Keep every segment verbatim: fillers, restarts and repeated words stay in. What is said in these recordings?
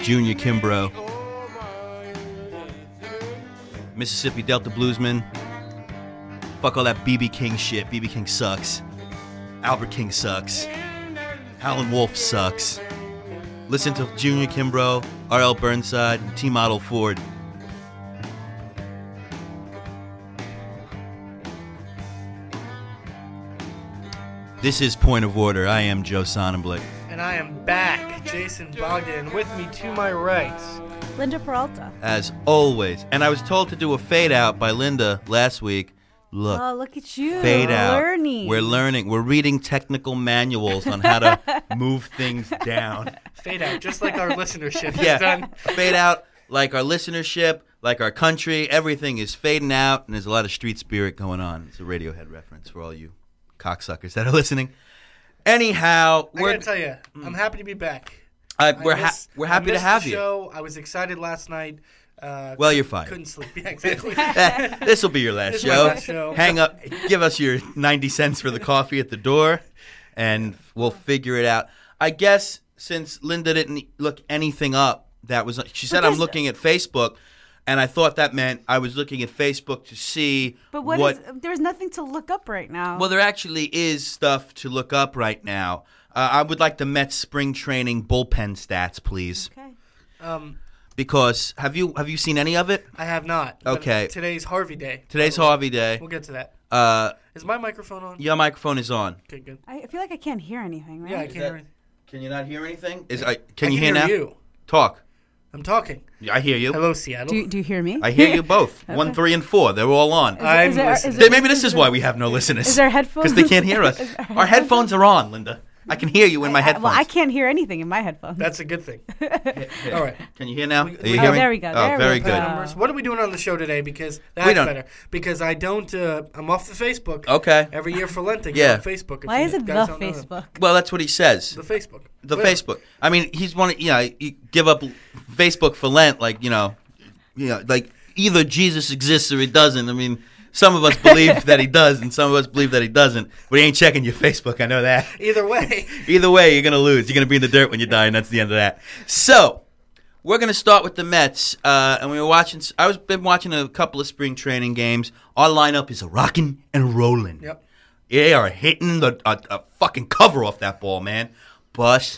Junior Kimbrough, Mississippi Delta Bluesman. Fuck all that B B King shit. B B King sucks. Albert King sucks. Howlin' Wolf sucks. Listen to Junior Kimbrough, R L Burnside, and T-Model Ford. This is Point of Order. I am Joe Sonnenblick. And I am back, Jason Bogdan. With me to my right, Linda Peralta. As always. And I was told to do a fade out by Linda last week. Look. Oh, look at you. Fade out. Learning. We're learning. We're reading technical manuals on how to move things down. Fade out, just like our listenership Yeah. has done. Fade out like our listenership, like our country. Everything is fading out, and there's a lot of street spirit going on. It's a Radiohead reference for all you cocksuckers that are listening. Anyhow, I we're gotta tell you, I'm happy to be back. uh, I we're ha- miss- we're I happy to missed have the you. show. I was excited last night. Uh, Well, you're fired. Couldn't sleep. Yeah, exactly. This will be your last This is my show. last show. Hang up. Give us your ninety cents for the coffee at the door, and we'll figure it out. I guess since Linda didn't look anything up, that was she said I'm there's- looking at Facebook, and I thought that meant I was looking at Facebook to see But what, what is, there's nothing to look up right now. Well, there actually is stuff to look up right now. Uh, I would like the Mets spring training bullpen stats, please, okay. Um, because have you have you seen any of it? I have not. but Okay. Today's Harvey Day. Today's By the way. Harvey Day. We'll get to that. Uh, Is my microphone on? your microphone is on. Okay, good. I feel like I can't hear anything, right? Yeah, I can't that- hear anything. Can you not hear anything? Is I can I you can hear now? you. Talk. I'm talking. I hear you. Hello, Seattle. Do, do you hear me? I hear you both. One, Okay. three, and four. They're all on. Is, I'm is there, listening. is Then there, maybe this is there- why we have no listeners. Is there headphones? Because they can't hear us. Is there Our headphones are on, Linda. I can hear you in my I- headphones. Well, I can't hear anything in my headphones. That's a good thing. All right. Can you hear now? Are you Oh, hearing? there we go. Oh, There very we good. go. Numbers. What are we doing on the show today? Because that's don't- better. Because I don't. Uh, I'm off the Facebook. Okay. Every year for Lent, I go Yeah. on Facebook. if Why you is it the guys don't know that. Facebook? Well, that's what he says. The Facebook. The Whatever. Facebook. I mean, he's one. You know, you give up Facebook for Lent, like you know, you know, like either Jesus exists or he doesn't. I mean, some of us believe that he does, and some of us believe that he doesn't. But he ain't checking your Facebook. I know that. Either way. Either way, you're gonna lose. You're gonna be in the dirt when you die, and that's the end of that. So, we're gonna start with the Mets, uh, and we were watching. I was been watching a couple of spring training games. Our lineup is a rocking and rolling. Yep. They are hitting the a, a fucking cover off that ball, man. But,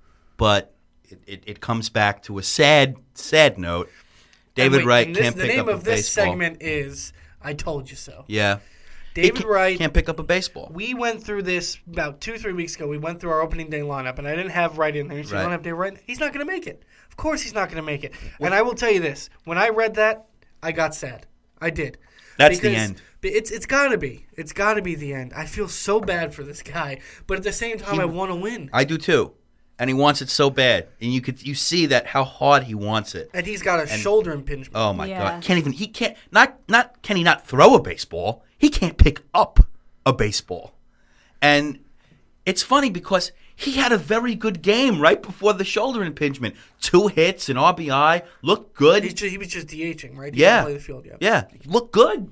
but it, it, it comes back to a sad, sad note. David And wait, Wright and this, can't the pick name up a of this baseball. segment is I Told You So. Yeah, He David can't, Wright. can't pick up a baseball. We went through this about two, three weeks ago. We went through our opening day lineup, and I didn't have Wright in there. He said, Right. "You don't have Dave Wright." He's not going to make it. Of course, he's not going to make it. And I will tell you this: when I read that, I got sad. I did. That's the Because end. It's it's got to be. It's got to be the end. I feel so bad for this guy, but at the same time, He- I want to win. I do too, and he wants it so bad, and you could you see that how hard he wants it. And he's got a shoulder impingement. Oh my Yeah. God! Can't even he can't not not can he not throw a baseball? He can't pick up a baseball, and it's funny because he had a very good game right before the shoulder impingement. Two hits, an R B I, looked good. He's just, he was just DHing, right? He Yeah. didn't play the field yet. Yeah, he looked good,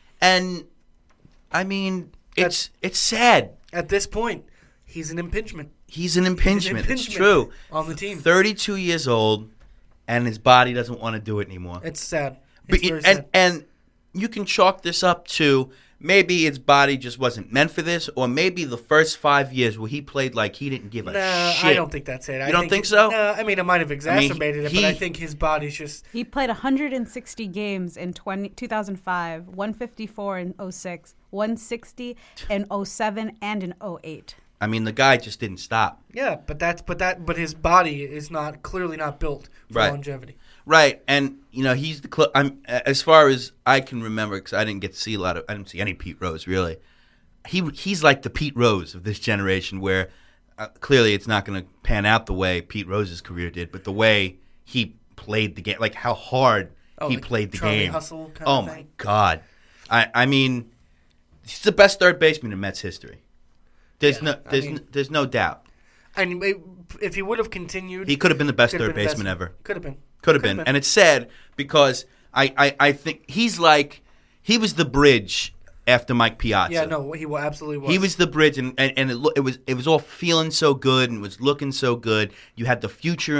and I mean it's it's sad. At this point, he's an impingement. He's an impingement. It's impingement true. on the team. Thirty-two years old, and his body doesn't want to do it anymore. It's sad. But It's you- very and sad. and you can chalk this up to maybe his body just wasn't meant for this, or maybe the first five years where he played like he didn't give a No, shit. I don't think that's it. I You don't think, think so? No, I mean it might have exacerbated it, he- but I think his body's just. He played one hundred sixty games in twenty, two thousand five, one fifty-four in oh six, one sixty in oh seven, and in oh eight. I mean, the guy just didn't stop. Yeah, but that's but that but his body is not clearly not built for Right. longevity. Right, and you know he's the cl- I'm as far as I can remember because I didn't get to see a lot of I didn't see any Pete Rose really. He he's like the Pete Rose of this generation, where uh, clearly it's not going to pan out the way Pete Rose's career did, but the way he played the game, like how hard Oh, he like played the Charlie game. Hustle kind oh of my thing? God, I I mean, he's the best third baseman in Mets history. There's Yeah, no I there's mean- no, there's no doubt. And it- if he would have continued, He could have been the best could have third been the baseman best- ever. Could have been. Could have been. And it's sad because I, I, I think he's like, he was the bridge after Mike Piazza. Yeah, no, he wa- absolutely was. He was the bridge, and, and, and it, lo- it was it was all feeling so good and it was looking so good. You had the future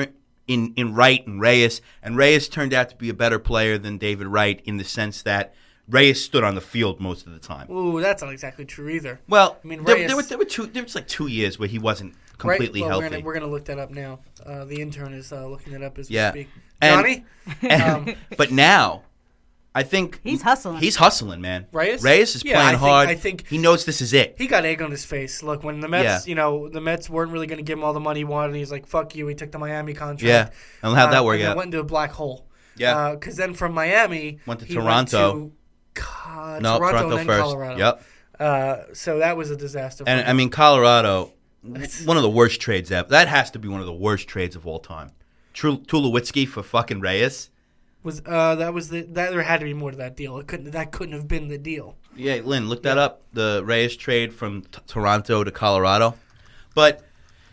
in, in Wright and Reyes, and Reyes turned out to be a better player than David Wright in the sense that Reyes stood on the field most of the time. Ooh, that's not exactly true either. Well, I mean, there, Reyes- there, were, there were two. There was like two years where he wasn't completely right? well, healthy. We're gonna, we're gonna look that up now. Uh, the intern is uh, looking it up as Yeah. we speak. And- Johnny, And- um, but now, I think He's hustling. He's hustling, man. Reyes? Reyes is Yeah, playing I think- hard. I think- he knows this is it. he got egg on his face. Look, when the Mets, Yeah. you know, the Mets weren't really going to give him all the money he wanted, and he's like, "Fuck you." He took the Miami contract. Yeah, and how'd that Uh, work and then out? went into a black hole. Yeah. because then from Miami Went to he Toronto. Went to, God, No, Toronto, Toronto and then first. Colorado. Yep. Uh, so that was a disaster. For And him. I mean, Colorado, one of the worst trades ever. That has to be one of the worst trades of all time. Tru- Tulowitzki for fucking Reyes. was uh, that was the that there had to be more to that deal. It couldn't that couldn't have been the deal. Yeah, Lynn, look that up. The Reyes trade from t- Toronto to Colorado. But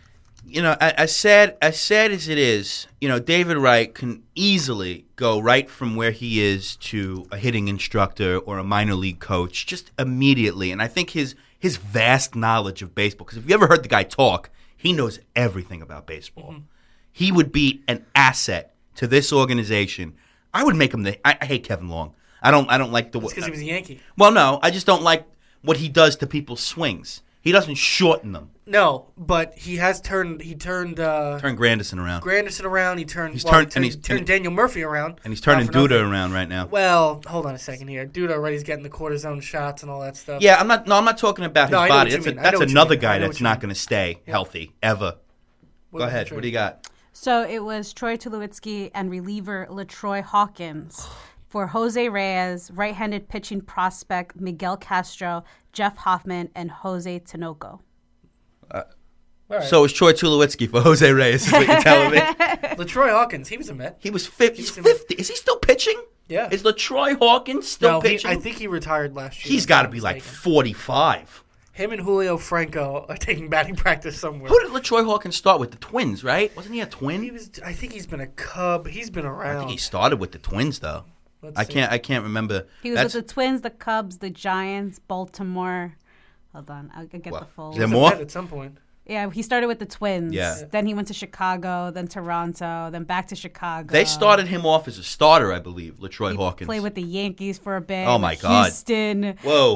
you know, a- as sad as sad as it is, you know, David Wright can easily go right from where he is to a hitting instructor or a minor league coach just immediately. And I think his his vast knowledge of baseball, because if you ever heard the guy talk, he knows everything about baseball. Mm-hmm. He would be an asset to this organization. I would make him the. I, I hate Kevin Long. I don't. I don't like the. It's because he was a Yankee. Well, no, I just don't like what he does to people's swings. He doesn't shorten them. No, but he has turned. He turned uh, Turn Grandison around. Granderson around. He turned. He's well, turned- he turned, and he's- turned and- Daniel Murphy around. and he's turning Not for Duda nothing. around right now. Well, hold on a second here. Duda already's getting the cortisone shots and all that stuff. Yeah, I'm not. No, I'm not talking about his No, I know body. what you That's, a, mean. I know that's what you another mean. I guy know that's what you not mean. going to stay healthy ever. What Go was ahead. the What do you trade? got? So it was Troy Tulowitzki and reliever LaTroy Hawkins for Jose Reyes, right-handed pitching prospect Miguel Castro, Jeff Hoffman, and Jose Tinoco. All right. So it's Troy Tulowitzki for Jose Reyes. Is what you're telling me? LaTroy Hawkins, he was a Met. He was fifty. He's He's in- fifty. Is he still pitching? Yeah. Is LaTroy Hawkins still no, he, pitching? I think he retired last year. He's if got I'm to not be like mistaken. forty-five. Him and Julio Franco are taking batting practice somewhere. Who did LaTroy Hawkins start with? The Twins, right? Wasn't he a He twin? was. I think he's been a Cub. He's been I around. think he started with the Twins, though. Let's I see. can't. I can't remember. He was That's, with the Twins, the Cubs, the Giants, Baltimore. Hold on, I'll get Well, the full. is He there was a more? Met at some point. Yeah, he started with the Twins. Yeah. Then he went to Chicago, then Toronto, then back to Chicago. They started him off as a starter, I believe. LaTroy He Hawkins. played with the Yankees for a bit. Oh, my God. Houston, Whoa.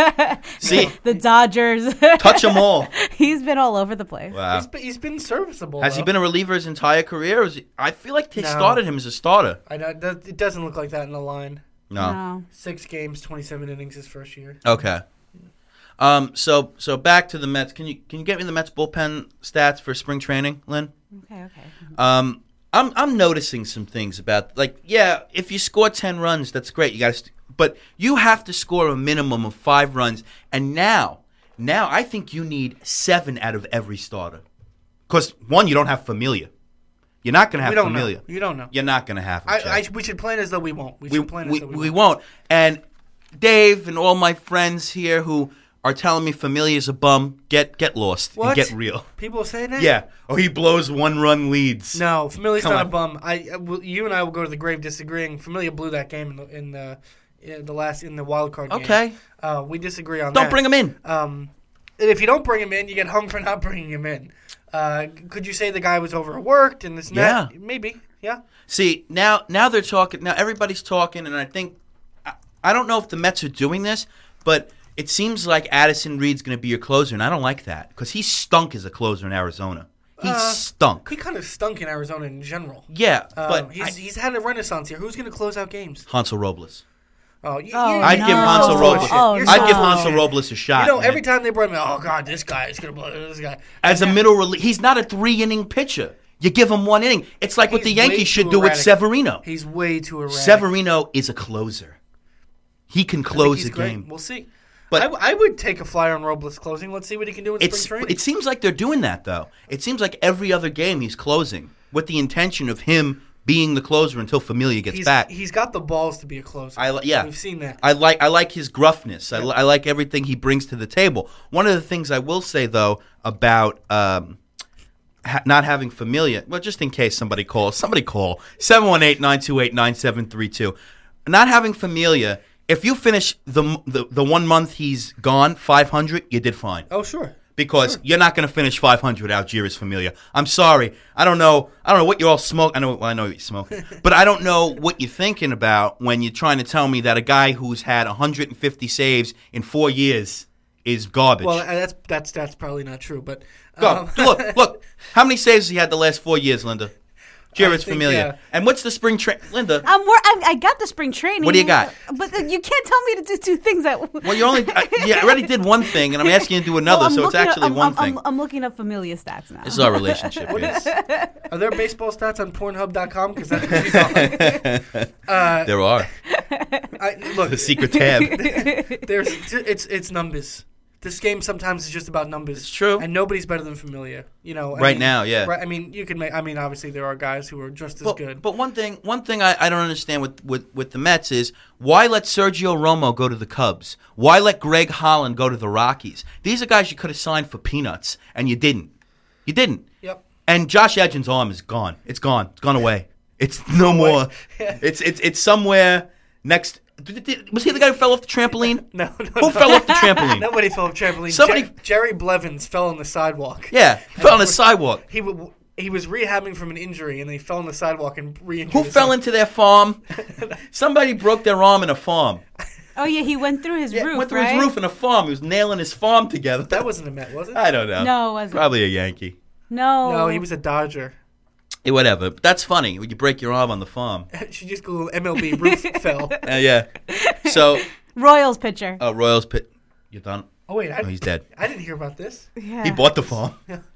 See, the Dodgers. touch them all. He's been all over the place. Wow. He's been, he's been serviceable. Has he though. been a reliever his entire career? Or is he, I feel like they No. started him as a starter. I know that- it doesn't look like that in the line. No. No. Six games, twenty-seven innings his first year. Okay. Um. So so back to the Mets. Can you can you get me the Mets bullpen stats for spring training, Lynn? Okay, okay. Um. I'm I'm noticing some things about like yeah, if you score ten runs, that's great. You got to, st- but you have to score a minimum of five runs. And now, now I think you need seven out of every starter. Because one, you don't have Familia. You're not going to have We don't Familia. know. You don't know. You're not going to have him. I, Jeff. I, we should plan as though we won't. We we, should plan we, as though we, we won't. won't. And Dave and all my friends here who are telling me Familia's a bum, get get lost What? and get real. People are saying that? Yeah. Oh, he blows one-run leads. No, Familia's Come not on. a bum. I, I will- you and I will go to the grave disagreeing. Familia blew that game in the in the, in the last in the wild card game. Okay. Uh, we disagree on Don't that. bring him in. Um, and if you don't bring him in, you get hung for not bringing him in. Uh, could you say the guy was overworked and this and that? Yeah. Maybe. Yeah. See, now now they're talking. Now everybody's talking, and I think I, I don't know if the Mets are doing this, but it seems like Addison Reed's going to be your closer, and I don't like that because he stunk as a closer in Arizona. He Uh, stunk. He kind of stunk in Arizona in general. Yeah, Um, but he's I, he's had a renaissance here. Who's going to close out games? Hansel Robles. Oh, you, Oh, you, I'd no. give Hansel so Robles. Oh, You're I'd so give full of Hansel shit. Robles a shot. You know, man. every time they bring him, oh god, this guy is gonna blow this guy. As a middle relief, he's not a three inning pitcher. You give him one inning. It's like what the He's way Yankees should too do with erratic. Severino. He's way too erratic. Severino is a closer. He can I think close he's a great. game. We'll see. But- But I, w- I would take a flyer on Robles closing. Let's see what he can do in It's, spring training. it seems like they're doing that, though. It seems like every other game he's closing with the intention of him being the closer until Familia gets he's, back. he's got the balls to be a closer. I li- yeah. We've seen that. I like I like his gruffness. I, li- I like everything he brings to the table. One of the things I will say though about um, ha- not having Familia, well, just in case somebody calls, somebody call seven one eight, nine two eight, nine seven three two. Not having Familia, if you finish the the, the one month he's gone five hundred, you did fine. oh sure. because you're not going to finish five hundred without Jeurys Familia. I'm sorry. I don't know. I don't know what you all smoke. I know. Well, I know you're smoking, but I don't know what you're thinking about when you're trying to tell me that a guy who's had one hundred fifty saves in four years is garbage. Well, that's that's that's probably not true, but Go. um, Look, look. How many saves has he had the last four years, Linda? Jeurys think, Familia. uh, And what's the spring train, Linda? I'm wor- I, I got the spring training. What do you got? But you can't tell me to do two things at once. Well, you only. I, yeah, I already did one thing, and I'm asking you to do another, Well, I'm so it's looking up- actually I'm, one I'm, thing. uh, I'm, I'm looking up Familia stats now. This is our relationship. yes. are there baseball stats on Pornhub dot com? Because that's what she's on. Uh, There are. I, look, The secret tab. there's it's it's numbers. This game sometimes is just about numbers. It's true. And nobody's better than Familia. You know, I Right mean, now, yeah. Right, I mean, you can make. I mean, obviously there are guys who are just as But, good. but one thing, one thing I, I don't understand with, with, with the Mets is why let Sergio Romo go to the Cubs? Why let Greg Holland go to the Rockies? These are guys you could have signed for peanuts, and you didn't. You didn't. Yep. And Josh Edgin's arm is gone. It's gone. It's gone away. It's no more. It's it's it's somewhere next. Did- did- Was he the guy who fell off the trampoline? No, no, Who no. fell off the trampoline? Nobody fell off trampoline. Somebody- Jer- Jerry Blevins fell on the sidewalk. Yeah, fell on the sidewalk. He w- he was rehabbing from an injury, and then he fell on the sidewalk and re-injured Who himself. fell into their farm? Somebody broke their arm in a farm. Oh yeah, he went through his roof. Went through right? his roof in a farm. He was nailing his farm together. That wasn't a Met, was it? I don't know. No, it wasn't. Probably a Yankee. No. No, he was a Dodger. Eh, whatever. But that's funny when you break your arm on the farm. She just Googled M L B roof fell. Uh, yeah. So, Royals pitcher. uh, Royals pit. You done? Oh wait, I, Oh, he's dead. I didn't hear about this. yeah. He bought the farm.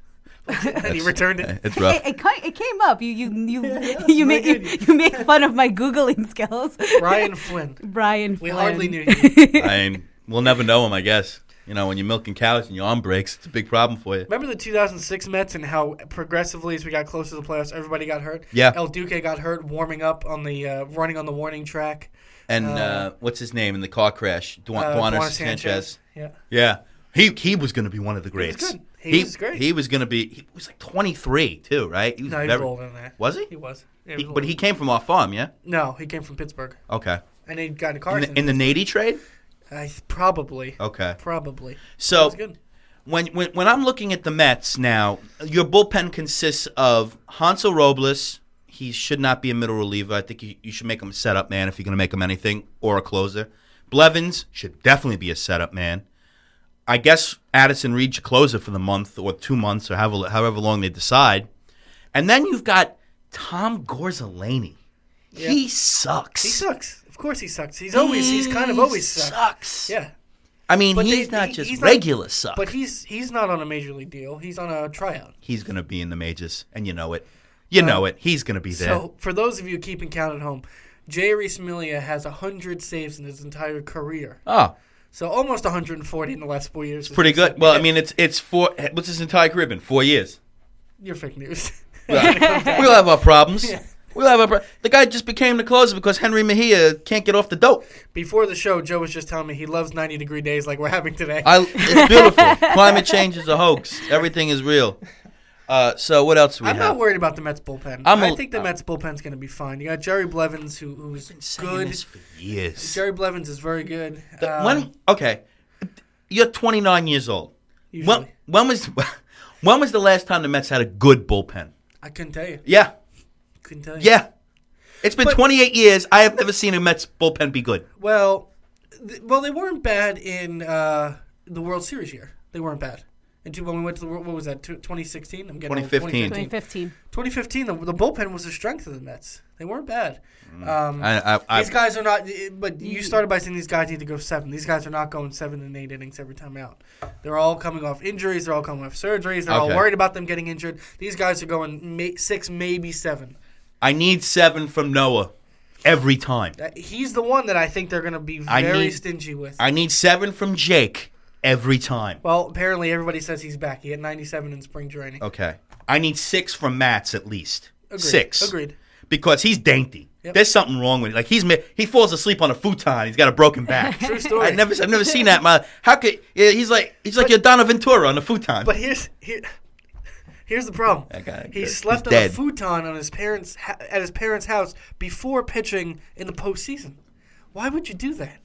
And he returned it. It's rough. It, it, ki- it came up. You you you you make you, you make fun of my googling skills. Brian Flynn. Brian. We Flynn. hardly knew you. I mean, we'll never know him, I guess. You know, when you're milking cows and your arm breaks, it's a big problem for you. Remember the two thousand six Mets and how progressively as we got closer to the playoffs, everybody got hurt? Yeah. El Duque got hurt warming up on the uh, running on the warning track. And uh, what's his name in the car crash? Du- Uh, Duaner Duaner Sanchez. Yeah. Yeah. He he was going to be one of the greats. good. He was great. He was going to be. He was like twenty-three too, right? He was No, he was very- older than that. Was he? He was. Yeah, He- was but he older. came from our farm, yeah. No, he came from Pittsburgh. Okay. And he got in a car In accident. the, in the Nady trade. I probably. Okay. Probably. So That's good. when, when when I'm looking at the Mets now, your bullpen consists of Hansel Robles. He should not be a middle reliever. I think you, you should make him a setup man if you're going to make him anything, or a closer. Blevins should definitely be a setup man. I guess Addison Reed should closer for the month or two months or however, however long they decide. And then you've got Tom Gorzelany. Yeah. He sucks. He sucks. Of course he sucks. He's always, he's kind of always He sucked. sucks. Yeah. I mean, But he's they- not he- just he's not- regular suck. But he's he's not on a major league deal. He's on a tryout. He's going to be in the majors, and you know it. You know it. He's going to be there. So for those of you keeping count at home, Jeurys Familia has one hundred saves in his entire career. oh, So almost one hundred forty in the last four years. it's pretty good. Well, I mean, it's it's four. What's his entire career been? Four years. You're fake news. We'll have our problems. We'll have our. Pro- the guy just became the closer because Henry Mejia can't get off the dope. Before the show, Joe was just telling me he loves ninety degree days like we're having today. I, it's beautiful. Climate change is a hoax. Everything is real. Uh, so what else do we I'm have? not worried about the Mets bullpen. I'm I a- think the Mets bullpen's going to be fine. You got Jerry Blevins, who, who's Saying good. this for years. Jerry Blevins is very good. The- Um, when okay, you're twenty-nine years old. usually. When, when was when was the last time the Mets had a good bullpen? I couldn't tell you. Yeah, Couldn't tell you. yeah. It's been But- twenty-eight years. I have never seen a Mets bullpen be good. Well, th- well, they weren't bad in uh, the World Series year. They weren't bad. And two, when we went to the World, what was that? twenty sixteen. I'm getting old. twenty fifteen. twenty fifteen. twenty fifteen. The, the bullpen was the strength of the Mets. They weren't bad. Um, I, I, I, these guys are not. But you started by saying these guys need to go seven. These guys are not going seven and eight innings every time out. They're all coming off injuries. They're all coming off surgeries. They're all Okay. worried about them getting injured. These guys are going may, six, maybe seven. I need seven from Noah every time. Uh, He's the one that I think they're going to be I very need- stingy with. I need seven from Jake every time. Well, apparently everybody says he's back. He had ninety-seven in spring training. Okay. I need six from Mats at least. Agreed. Six. Agreed. Because he's dainty. Yep. There's something wrong with it. Like he's ma- he falls asleep on a futon. He's got a broken back. True story. I never I've never seen that. My how could yeah, he's like he's like But- your Donna Ventura on a futon. But here's here, here's the problem. That guy- he he's slept on dead. a futon on his parents ha- at his parents' house before pitching in the postseason. Why would you do that?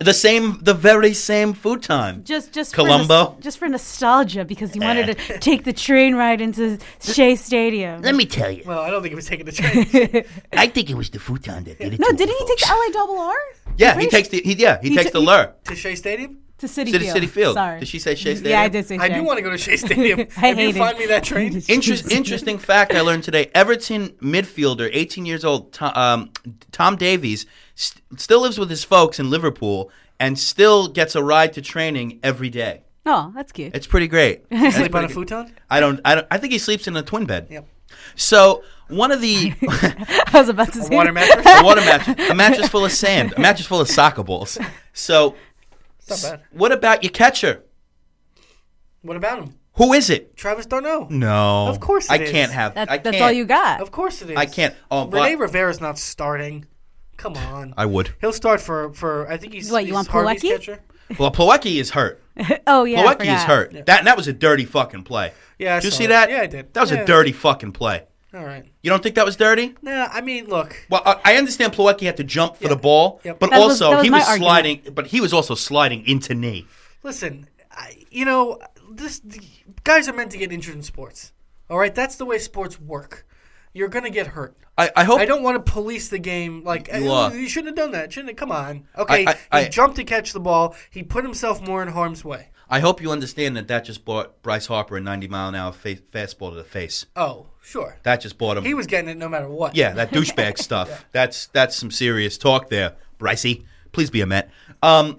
The same, the very same futon. Just, just Colombo? For nos- just for nostalgia, because he wanted to take the train ride into Shea Stadium. Let me tell you. Well, I don't think he was taking the train. I think it was the futon that did it. No, to didn't me, he take folks. the L A double R? Yeah, he takes the he, yeah he, He takes t- the he- lure. To Shea Stadium? To City City Field. City Field. Sorry. Did she say Shea Stadium? Yeah, I did say I Shea. do want to go to Shea Stadium. I if you hate find it. me that train, Interest, interesting fact I learned today: Everton midfielder, eighteen years old, Tom, um, Tom Davies, st- still lives with his folks in Liverpool and still gets a ride to training every day. Oh, that's cute. It's pretty great. That's sleep on a pretty good. futon? I don't. I don't. I think he sleeps in a twin bed. Yep. So one of the I was about to A say water that. mattress? a water mattress, a mattress full of sand, a mattress full of soccer balls. So It's not bad. what about your catcher? What about him? Who is it? Travis Darno. No, Of course I it is. can't have. That, I that's can't. all you got. Of course it is. I can't. Oh, Rene but Rivera's not starting. Come on. I would. He'll start for, for I think he's, What, you he's want Harvey's Plawecki? catcher. Well, Plawecki is hurt. oh, yeah. I Plawecki forgot. is hurt. Yeah. That that was a dirty fucking play. Yeah, I Did you saw see it. that? Yeah, I did. That was Yeah. a dirty fucking play. All right. You don't think that was dirty? Nah, I mean, look. Well, I I understand Plawecki had to jump for Yeah. the ball, Yep. but That was- also that was he my was argument. sliding. But he was also sliding into knee. Listen, I, you know, this the, guys are meant to get injured in sports. All right, that's the way sports work. You're gonna get hurt. I, I hope. I don't want to police the game like You "Eh, are. you shouldn't have done that. Shouldn't have, come on. Okay, I- I- he I- jumped to catch the ball. He put himself more in harm's way. I hope you understand that that just brought Bryce Harper a ninety mile an hour fa- fastball to the face. Oh, sure. That just brought him. He was getting it no matter what. Yeah, that douchebag stuff. That's that's some serious talk there, Brycey. Please be a Met. Um,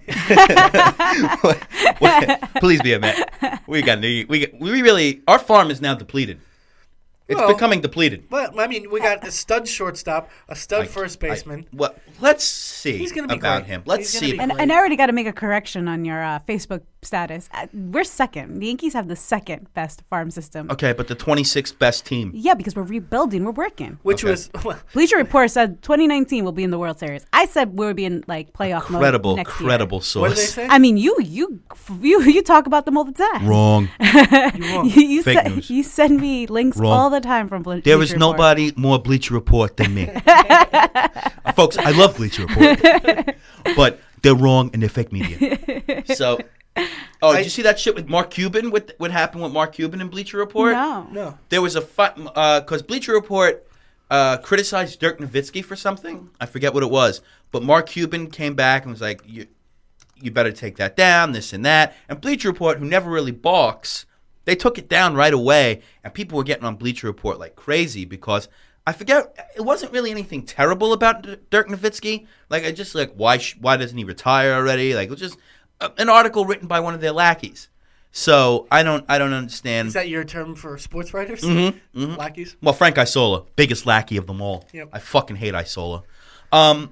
please be a Met. We got we got, we really our farm is now depleted. It's Well, becoming depleted. But I mean, we got a stud shortstop, a stud I- first I- baseman. well, let's see He's gonna be about great. him. Let's He's gonna see. be about- And, and I already got to make a correction on your uh, Facebook status. Uh, We're second. The Yankees have the second best farm system. Okay, but the twenty-sixth best team. Yeah, because we're rebuilding. We're working. Which Okay. was well, Bleacher Report said twenty nineteen will be in the World Series. I said we would be in like playoff Credible, mode next credible year. what did they source. say? I mean, you, you, you, you talk about them all the time. Wrong. You're wrong. You, you, Fake se- news. you send me links Wrong. all the time from Ble- There Bleacher is Report. nobody more Bleacher Report than me. Uh, folks, I love Bleacher Report. But they're wrong and they're fake media. So, oh, I- did you see that shit with Mark Cuban? With what happened with Mark Cuban and Bleacher Report? No. no. There was a fight because Bleacher Report uh, criticized Dirk Nowitzki for something. I forget what it was. But Mark Cuban came back and was like, you, you better take that down, this and that. And Bleacher Report, who never really balks, they took it down right away. And people were getting on Bleacher Report like crazy because I forget, it wasn't really anything terrible about D- Dirk Nowitzki. Like, I just like, why sh- why doesn't he retire already? Like, it was just a, an article written by one of their lackeys. So I don't I don't understand. Is that your term for sports writers? Mm-hmm, mm-hmm. Lackeys? Well, Frank Isola, biggest lackey of them all. Yep. I fucking hate Isola. Um,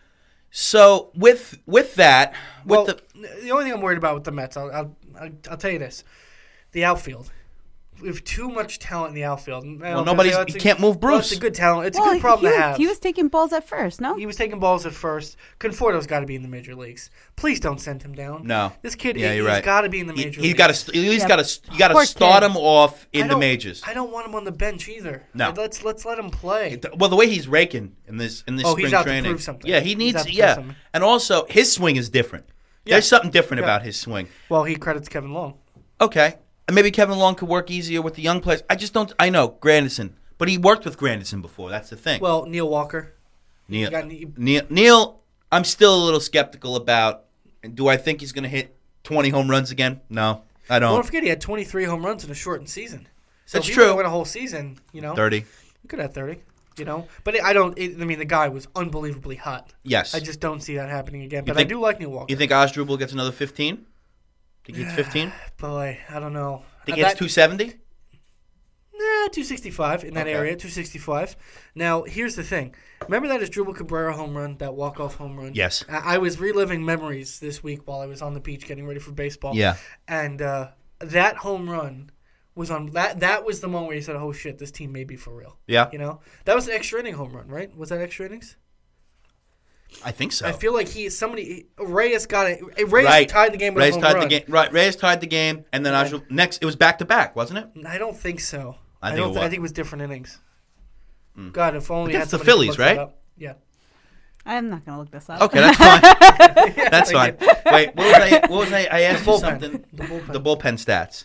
so with with that, with Well, the the only thing I'm worried about with the Mets, I'll, I'll, I'll, I'll tell you this: the outfield. We have too much talent in the outfield. And I well, don't know if nobody's they- you it's a- can't move well, Bruce. it's a good talent. It's a Well, good problem he to was, have. He was taking balls at first, no? He was taking balls at first. Conforto's got to be in the major leagues. Please don't send him down. no, This kid, Yeah, he, you're has right. got to be in the he, major he's leagues. got to he's Yeah. got to you got to Poor start kid. him off I in the don't- majors. I don't want him on the bench either. No. let's let's let him play. Well, the way he's raking in this in this Oh, spring he's out to training, prove something. yeah, he He's needs out to prove yeah, something. and also his swing is different. Yeah. There's something different Yeah. about his swing. Well, he credits Kevin Long. Okay. And maybe Kevin Long could work easier with the young players. I just don't. I know Granderson, but he worked with Granderson before. That's the thing. Well, Neil Walker. Neil, you got Ne- Neil, Neil, I'm still a little skeptical about. Do I think he's going to hit twenty home runs again? No, I Don't don't. forget he had twenty-three home runs in a shortened season. So That's if he true. would've win a whole season, you know, thirty. he could have thirty. You know, but it, I don't. It, I mean, the guy was unbelievably hot. Yes. I just don't see that happening again. But think- I do like Neil Walker. You think Osdrubel gets another fifteen? Think he gets fifteen? Boy, I don't know. Think Uh, he gets that- two seventy? Nah, two sixty-five in that Okay. area, two sixty-five. Now, here's the thing. Remember that Asdrubal Cabrera home run, that walk-off home run? Yes. I, I was reliving memories this week while I was on the beach getting ready for baseball. Yeah. And uh, that home run was on that. That was the moment where you said, "Oh shit, this team may be for real." Yeah. You know, that was an extra inning home run, right? Was that extra innings? I think so. I feel like he somebody Reyes got it. Reyes right. tied the game with Reyes a home tied run. the game. Right. Reyes tied the game, and then Okay. Osdrubel next. It was back to back, wasn't it? I don't think so. I I, think don't. it thi- I was. think it was different innings. God, if only But we that's had the somebody who Phillies, looked that right? up. Yeah. I'm not gonna look this up. Okay, that's fine. That's fine. Wait, what was I? What was I? I asked The you bullpen. something. The bullpen. The bullpen stats.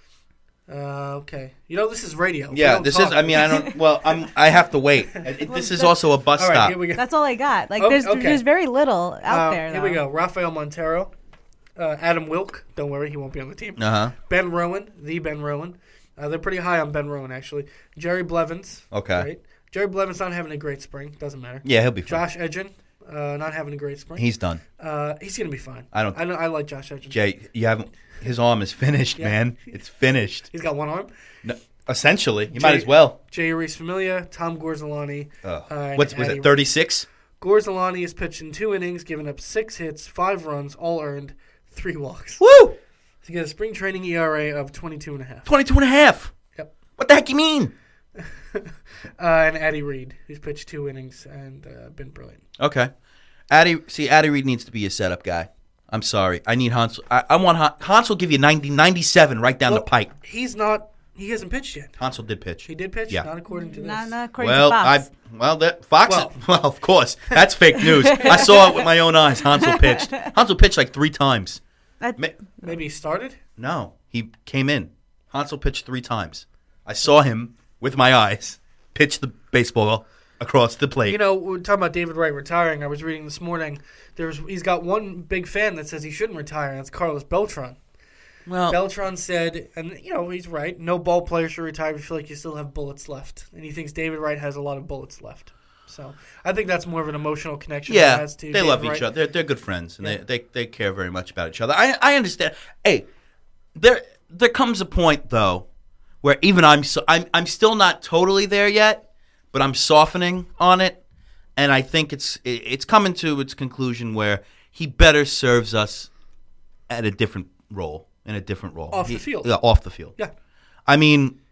Uh, okay. You know, this is radio. We Yeah, don't this talk. is. I mean, I don't. Well, I'm. I have to wait. It- this is also a bus All right, stop. here we go. That's all I got. Like, Oh, there's okay. there's very little out Uh, there. Here we though. go. Rafael Montero, uh, Adam Wilk. Don't worry, he won't be on the team. Uh huh. Ben Rowan, the Ben Rowan. Uh, they're pretty high on Ben Rowan, actually. Jerry Blevins. Okay. Great. Jerry Blevins not having a great spring. Doesn't matter. Yeah, he'll be fine. Josh Edgin, uh, not having a great spring. He's done. Uh, he's gonna be fine. I don't- I, know, I like Josh Edgin. Jay, you haven't. His arm is finished, Yeah. man. It's finished. He's got one arm. No, essentially, you Jay- might as well. Jay Reese Familia, Tom Gorzolani. Oh. Uh, and What's was Addy it? thirty-six. Gorzolani is pitching two innings, giving up six hits, five runs, all earned, three walks. Woo! He got a spring training E R A of twenty-two and a half. Twenty-two and a half. Yep. What the heck you mean? Uh, and Addy Reed, who's pitched two innings and uh, been brilliant. Okay. Addy, see, Addy Reed needs to be a setup guy. I'm sorry. I need Hansel. I, I want Han- Hansel give you ninety, ninety-seven right down Well, the pike. He's not. He hasn't pitched yet. Hansel did pitch. He did pitch, Yeah. not according to this. Not, not according Well, to I Fox. well that Fox. Well- Well, of course, that's fake news. I saw it with my own eyes. Hansel pitched. Hansel pitched like three times. That- Ma- Maybe he started. No, he came in. Hansel pitched three times. I saw him with my eyes pitch the baseball across the plate. You know, we're talking about David Wright retiring. I was reading this morning. There's he's got one big fan that says he shouldn't retire, and that's Carlos Beltran. well, Beltran said, and you know he's right. No ball player should retire if you feel like you still have bullets left, and he thinks David Wright has a lot of bullets left. So I think that's more of an emotional connection. that yeah, has to they David love Wright. each other. They're, they're good friends, and Yeah. they, they they care very much about each other. I I understand. Hey, there there comes a point though where even I'm so I'm I'm still not totally there yet, but I'm softening on it, and I think it's it- it's coming to its conclusion where he better serves us at a different role in a different role Off the He- field. Yeah, off the field. Yeah. I mean,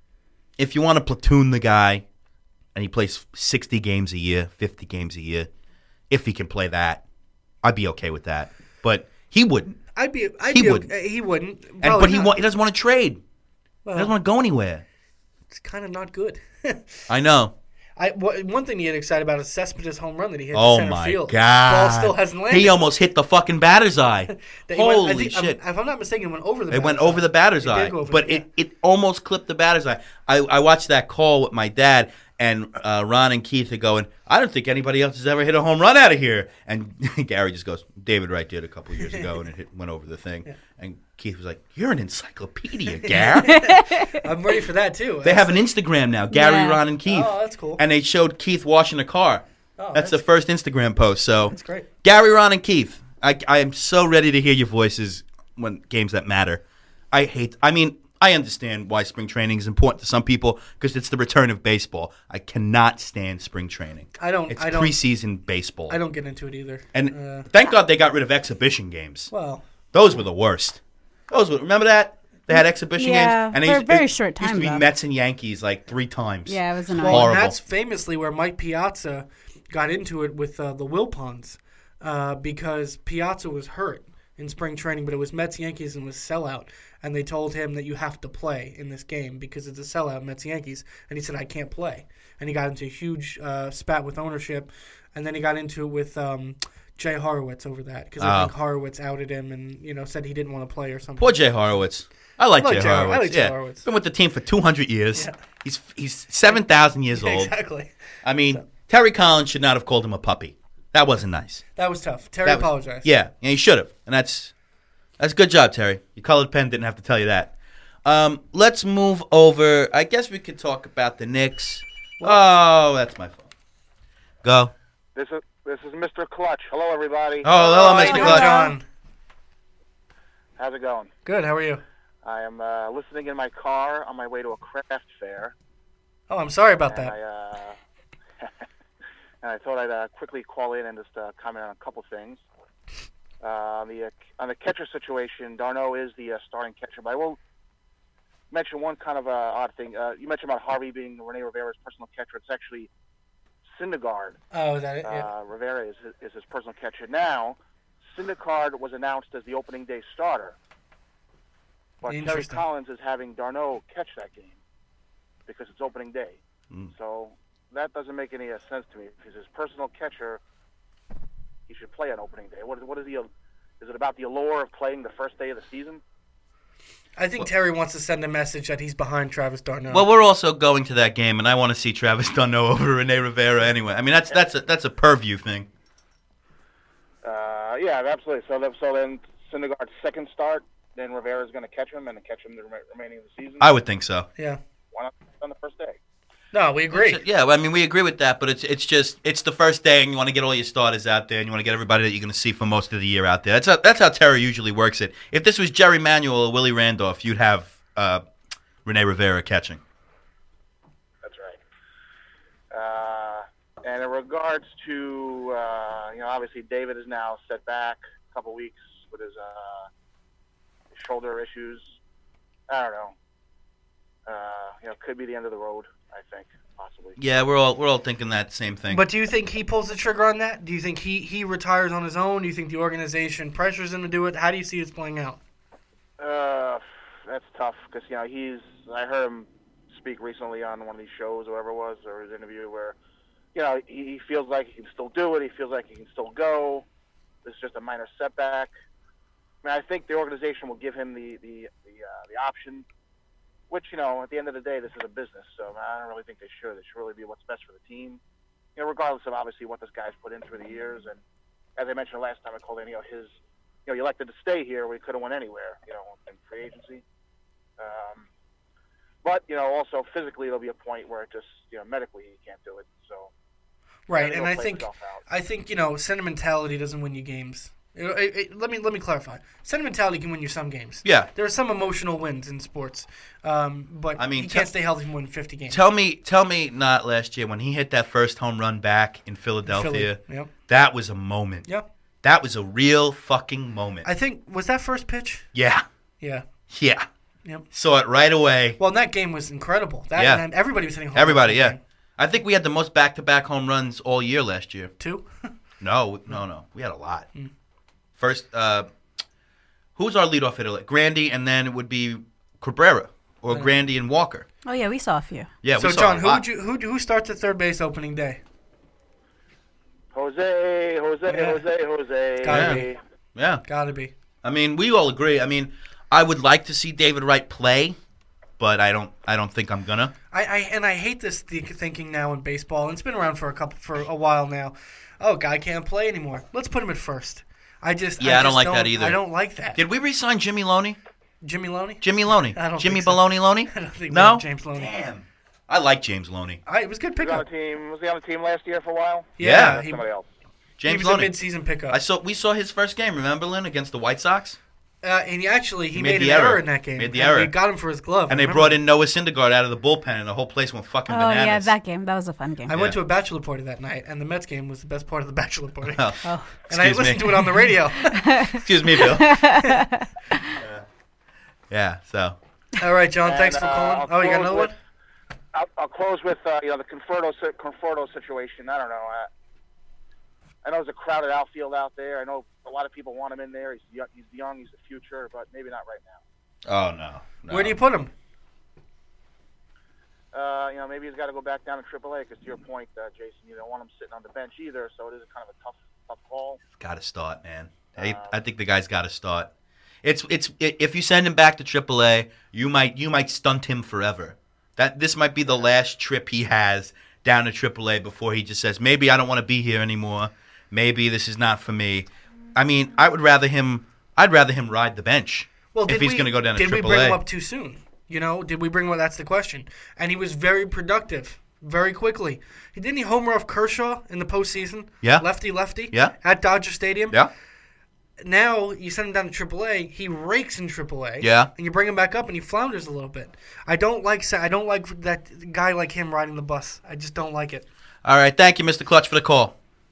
if you want to platoon the guy, and he plays sixty games a year, fifty games a year, if he can play that, I'd be okay with that. But he wouldn't. I'd be. I'd He be wouldn't. okay- He wouldn't. And, Probably but he not. wa- he doesn't want to trade. Well, He doesn't want to go anywhere. it's kind of not good. I know. I w- one thing to get excited about is Cespedes' home run that he hit to Oh center my field. god! Ball still hasn't landed. He almost hit the fucking batter's eye. That he went- Holy I think, um, shit! I'm, if I'm not mistaken, it went over the. It went batter's over eye. the batter's It did eye, go over but the- it, it almost clipped the batter's eye. I, I watched that call with my dad, and uh, Ron and Keith are going, I don't think anybody else has ever hit a home run out of here. And Gary just goes, David Wright did a couple years ago, and it hit, went over the thing. Yeah. And Keith was like, you're an encyclopedia, Gary. I'm ready for that too. They have an Instagram now, Gary, Yeah. Ron, and Keith. Oh, that's cool. And they showed Keith washing a car. Oh, that's, the first Instagram post. So That's great. Gary, Ron, and Keith, I, I am so ready to hear your voices when games that matter. I hate. I mean, I understand why spring training is important to some people because it's the return of baseball. I cannot stand spring training. I don't. It's I don't. preseason baseball. I don't get into it either. And uh, thank God they got rid of exhibition games. well, Those were the worst. Those were. Remember that they had exhibition Yeah, games, and they for a used, very it short used time, to be though. Mets and Yankees like three times. Yeah, it was annoying. well, Horrible. and that's famously where Mike Piazza got into it with uh, the Wilpons uh, because Piazza was hurt in spring training, but it was Mets Yankees and was sellout, and they told him that you have to play in this game because it's a sellout Mets Yankees, and he said I can't play, and he got into a huge uh, spat with ownership, and then he got into it with um, Jay Horowitz over that because I Oh. think Horowitz outed him and you know said he didn't want to play or something. Poor Jay Horowitz. I like, I like Jay, Jay- I Horowitz. like Jay yeah. Horowitz. Been with the team for two hundred years. Yeah. He's he's seven thousand years old. Exactly. I mean, Terry Collins should not have called him a puppy. That wasn't nice. That was tough. Terry That was- apologized. Yeah, and he should have. And that's that's a good job, Terry. Your colored pen didn't have to tell you that. Um, let's move over. I guess we could talk about the Knicks. Oh, that's my phone. Go. This is this is Mister Clutch. Hello, everybody. Oh, hello, How Mister you Clutch. doing, John? How's it going? Good. How are you? I am uh, listening in my car on my way to a craft fair, Oh, I'm sorry about and that. I uh, and I thought I'd uh, quickly call in and just uh, comment on a couple things. Uh, on the uh, on the catcher situation, Darno is the uh, starting catcher, but I will mention one kind of uh, odd thing. Uh, you mentioned about Harvey being Rene Rivera's personal catcher. It's actually Syndergaard. Oh, is that it? Yeah. Uh, Rivera is, is his personal catcher. Now, Syndergaard was announced as the opening day starter. But Terry Interesting. Collins is having Darno catch that game because it's opening day. Mm. So that doesn't make any uh, sense to me because his personal catcher he should play on opening day. What is what is the is it about the allure of playing the first day of the season? I think Terry wants to send a message that he's behind Travis d'Arnaud. Well, we're also going to that game, and I want to see Travis d'Arnaud over Rene Rivera anyway. I mean, that's that's a that's a purview thing. Uh, yeah, absolutely. So then, so then Syndergaard's second start, then Rivera's going to catch him and catch him the rem- remaining of the season. I would think so. Yeah. Why not on the first day? No, we agree. Yeah, I mean, we agree with that, but it's it's just it's the first day, and you want to get all your starters out there, and you want to get everybody that you're going to see for most of the year out there. That's how, that's how Terry usually works it. If this was Jerry Manuel or Willie Randolph, you'd have uh, Rene Rivera catching. That's right. Uh, and in regards to, uh, you know, obviously David is now set back a couple weeks with his uh, shoulder issues. I don't know. Uh, you know, could be the end of the road. I think, possibly. Yeah, we're all we're all thinking that same thing. But do you think he pulls the trigger on that? Do you think he, he retires on his own? Do you think the organization pressures him to do it? How do you see this playing out? Uh, that's tough because, you know, he's. I heard him speak recently on one of these shows, or whatever it was, or his interview, where, you know, he, he feels like he can still do it. He feels like he can still go. This is just a minor setback. I mean, I think the organization will give him the the the, uh, the option. Which, you know, at the end of the day, this is a business, so I don't really think they should. It should really be what's best for the team, you know, regardless of obviously what this guy's put in through the years. And as I mentioned last time I called in, you know, his, you know, he elected to stay here where he could have went anywhere, you know, in free agency. Um, but, you know, also physically there'll be a point where it just, you know, medically he can't do it. So right, you know, and I play think himself out. I think you know sentimentality doesn't win you games. It, it, it, let me let me clarify. Sentimentality can win you some games. Yeah. There are some emotional wins in sports, um, but I mean, he can't te- stay healthy from winning fifty games. Tell me, tell me, not last year when he hit that first home run back in Philadelphia. Philly, yep. That was a moment. Yep. That was a real fucking moment. I think was that first pitch. yeah, Yeah. yeah. Yep. Saw it right away. Well, and that game was incredible. That Yeah. and everybody was hitting home Everybody, runs that yeah. game. I think we had the most back-to-back home runs all year last year. Two. No, no, no. We had a lot. Mm. First, uh, who was our leadoff hitter? Grandy, and then it would be Cabrera or Yeah. Grandy and Walker. Oh yeah, we saw a few. Yeah, so we saw John, a who lot. would you who who starts at third base opening day? Jose, Jose, Yeah. Jose, Jose. Gotta be. Yeah. Gotta be. I mean, we all agree. I mean, I would like to see David Wright play, but I don't. I don't think I'm gonna. I, I and I hate this th- thinking now in baseball, and it's been around for a couple for a while now. Oh, guy can't play anymore. Let's put him at first. I just Yeah, I don't just like that either. I don't like that. Did we re-sign Jimmy Loney? Jimmy Loney? Jimmy Loney. I don't Jimmy think so. Baloney Loney? I don't think we No. have James Loney. Damn. I like James Loney. I, it was a good Was he on the pickup. team? Was he on the team last year for a while? Yeah, Yeah. he, Somebody else. he James was a Loney. mid-season pickup. I saw. We saw his first game. Remember, Lynn, against the White Sox, uh, and he actually he, He made, made an the error. error. in that game. Made the and error. They got him for his glove. and they Remember brought that? in Noah Syndergaard out of the bullpen, and the whole place went fucking Oh bananas. yeah, that game. That was a fun game. I went Yeah. to a bachelor party that night, and the Mets game was the best part of the bachelor party. Oh, Oh. and I excuse listened me. to it on the radio. Excuse me, Bill. yeah. yeah. So. All right, John. Thanks And, for uh, calling. I'll Oh, you got close another with- one? I'll, I'll close with uh, you know the Conforto si- Conforto situation. I don't know. I, I know there's a crowded outfield out there. I know a lot of people want him in there. He's young. He's young. He's the future, but maybe not right now. Oh no. no. Where do you put him? Uh, you know, maybe he's got to go back down to triple A because, to your point, uh, Jason, you don't want him sitting on the bench either. So it is kind of a tough, tough call. Got to start, man. I, Uh, I think the guy's got to start. It's it's if you send him back to triple A, you might you might stunt him forever. That this might be the last trip he has down to triple A before he just says, maybe I don't want to be here anymore. Maybe this is not for me. I mean, I would rather him. I'd rather him ride the bench Well, if did he's we- going to go down to Did we triple bring him A. up too soon? You know, did we bring him up? That's the question. And he was very productive, very quickly. He didn't he homer off Kershaw in the postseason? Yeah. Lefty, lefty. Yeah. At Dodger Stadium. Yeah. Now you send him down to triple A. He rakes in triple A. Yeah. And you bring him back up, and he flounders a little bit. I don't like. sa- I don't like that guy like him riding the bus. I just don't like it. All right. Thank you, Mister Clutch, for the call.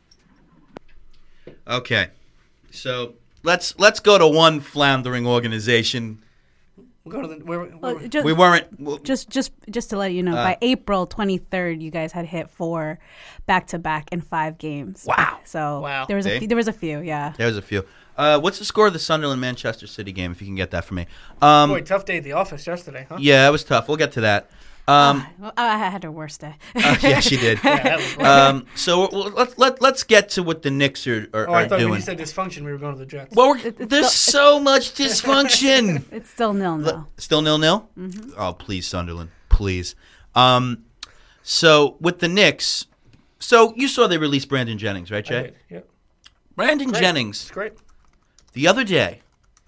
Okay. So let's let's go to one floundering organization. We'll go to the. Where, where, Well, just, We weren't. well, just just just to let you know, Uh, by April twenty-third, you guys had hit four back to back in five games. Wow. So Wow. there was a See? few, there was a few, yeah. There's a few. Uh, what's the score of the Sunderland Manchester City game? If you can get that for me. Um, boy, tough day at the office yesterday, huh? Yeah, it was tough. We'll get to that. Um, Oh, I had a worse day. uh, yeah, she did. Yeah, that was right. Um, so well, let's let, let's get to what the Knicks are, are, Oh, I are thought when doing. you said dysfunction, we were going to the Jets. Well, we're, It- it's there's so much dysfunction. It's still nil nil. Still nil nil. Oh, please, Sunderland, please. Um, so with the Knicks, so you saw they released Brandon Jennings, right, I Jay? did, yeah. Brandon Great. Jennings It's great. the other day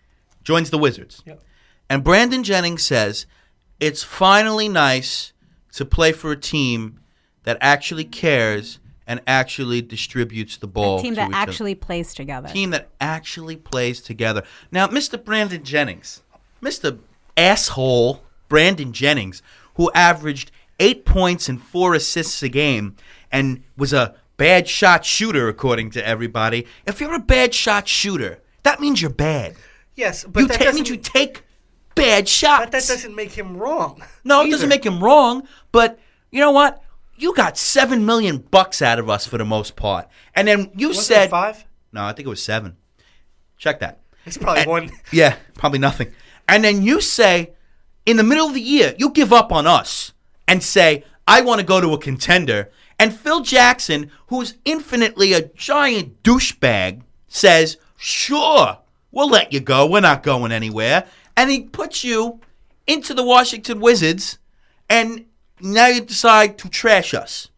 joins the Wizards, Yep. and Brandon Jennings says it's finally nice to play for a team that actually cares and actually distributes the ball. A team to that each other. actually plays together. team that actually plays together. Now, Mister Brandon Jennings, Mister Asshole Brandon Jennings, who averaged eight points and four assists a game and was a bad shot shooter, according to everybody. If you're a bad shot shooter, that means you're bad. Yes, but You that, ta- doesn't, means you take bad shots. but that doesn't make him wrong. No, it either. doesn't make him wrong, but you know what? You got seven million bucks out of us for the most part, and then you Wasn't said it five? no. I think it was seven. Check that. It's probably And- one. Yeah, probably nothing. And then you say, in the middle of the year, you give up on us and say, I want to go to a contender. And Phil Jackson, who's infinitely a giant douchebag, says, sure, we'll let you go. We're not going anywhere. And he puts you into the Washington Wizards, and now you decide to trash us.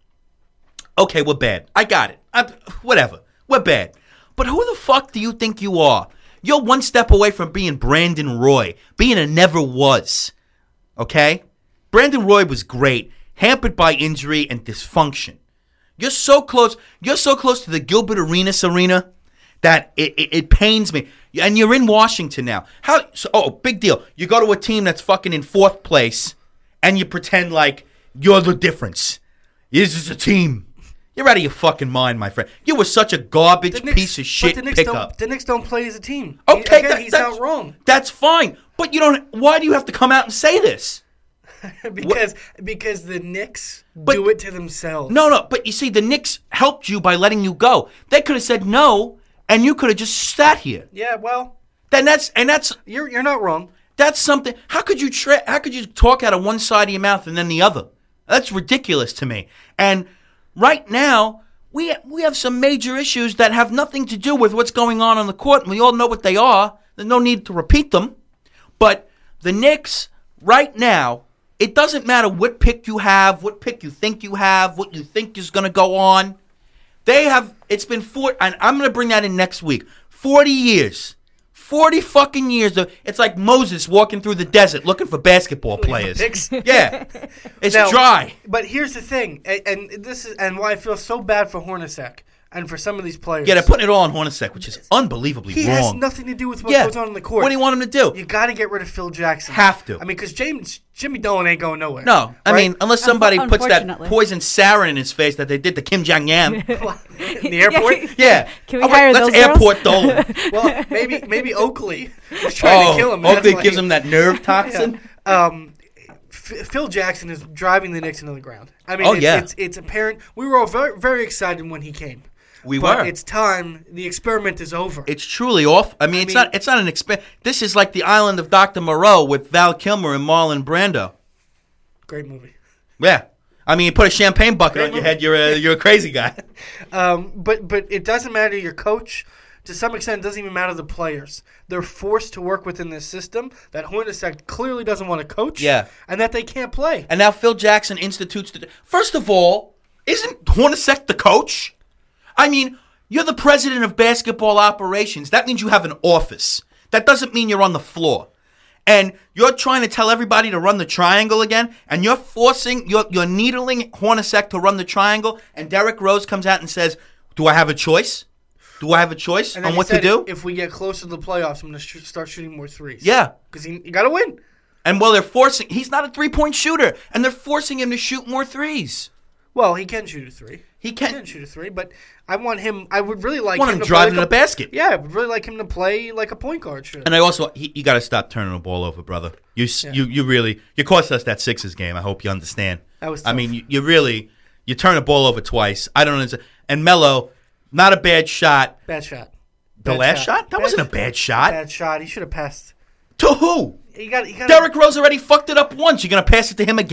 Okay, we're bad. I got it. I, whatever. We're bad. But who the fuck do you think you are? You're one step away from being Brandon Roy, being a never was. Okay? Brandon Roy was great, hampered by injury and dysfunction. You're so close. You're so close to the Gilbert Arenas arena that it, it, it pains me. And you're in Washington now. How? So, oh, big deal. You go to a team that's fucking in fourth place, and you pretend like you're the difference. This is a team. You're out of your fucking mind, my friend. You were such a garbage The Knicks- piece of shit but the Knicks pickup. don't. The Knicks don't play as a team. Okay, He- again, that- he's that's, not wrong That's fine. But you don't. Why do you have to come out and say this? because because the Knicks But- do it to themselves. No, no. But you see, the Knicks helped you by letting you go. They could have said no, and you could have just sat here. Yeah, well, Then that's and that's you're you're not wrong. that's something. How could you tra- How could you talk out of one side of your mouth and then the other? That's ridiculous to me. And right now, we we have some major issues that have nothing to do with what's going on on the court, and we all know what they are. There's no need to repeat them. But the Knicks, right now, it doesn't matter what pick you have, what pick you think you have, what you think is going to go on. They have, it's been four, and I'm going to bring that in next week. forty years. forty fucking years. Of, it's like Moses walking through the desert looking for basketball players. Picks. Yeah. It's Now, dry. But here's the thing, and, and this is and why I feel so bad for Hornacek and for some of these players. Yeah, they're putting it all on Hornacek, which is unbelievably he wrong. has nothing to do with what yeah. goes on in the court. What do you want him to do? You got to get rid of Phil Jackson. Have to. I mean, because James Jimmy Dolan ain't going nowhere. No, I right? mean, unless somebody Unfo- puts that unfortunately. poison sarin in his face that they did to Kim Jong Nam. in the airport. Yeah. Can we Oh, wait, hire let's those girls? airport Dolan. Well, maybe maybe Oakley was trying Oh, to kill him. and that's Oakley why gives he- him that nerve toxin. Um, F- Phil Jackson is driving the Knicks into the ground. I mean, Oh, it's, yeah. it's it's apparent. We were all very very excited when he came. We but were. It's time. The experiment is over. It's truly off. I mean, it's mean- not. It's not an exp. This is like the Island of Doctor Moreau with Val Kilmer and Marlon Brando. Great movie. Yeah. I mean, you put a champagne bucket Great on your movie. head, you're a you're a crazy guy. Um, but but it doesn't matter your coach. To some extent, it doesn't even matter the players. They're forced to work within this system that Hornacek clearly doesn't want to coach. Yeah. And that they can't play. And now Phil Jackson institutes the. First of all, isn't Hornacek the coach? I mean, you're the president of basketball operations. That means you have an office. That doesn't mean you're on the floor. And you're trying to tell everybody to run the triangle again, and you're forcing, you're, you're needling Hornacek to run the triangle, and Derrick Rose comes out and says, do I have a choice? Do I have a choice And then on he what to said, do? If we get closer to the playoffs, I'm going to sh- start shooting more threes. Yeah. Because you got to win. And well, they're forcing, he's not a three-point shooter, and they're forcing him to shoot more threes. Well, he can shoot a three. He He can. can shoot a three, but I want him. I would really like want him him to driving play to like the basket. Yeah, I would really like him to play like a point guard should. And I also, he, you got to stop turning the ball over, brother. You, s Yeah. you, you really, you cost us that Sixers game. I hope you understand. That was I tough. mean, you, you really, you turn the ball over twice. I don't understand. And Melo, not a bad shot. Bad shot. The Bad last shot? That Bad wasn't a sh- bad shot. Bad shot. He should have passed. To who? He got. He got. Derrick Rose already fucked it up once. You gonna pass it to him again?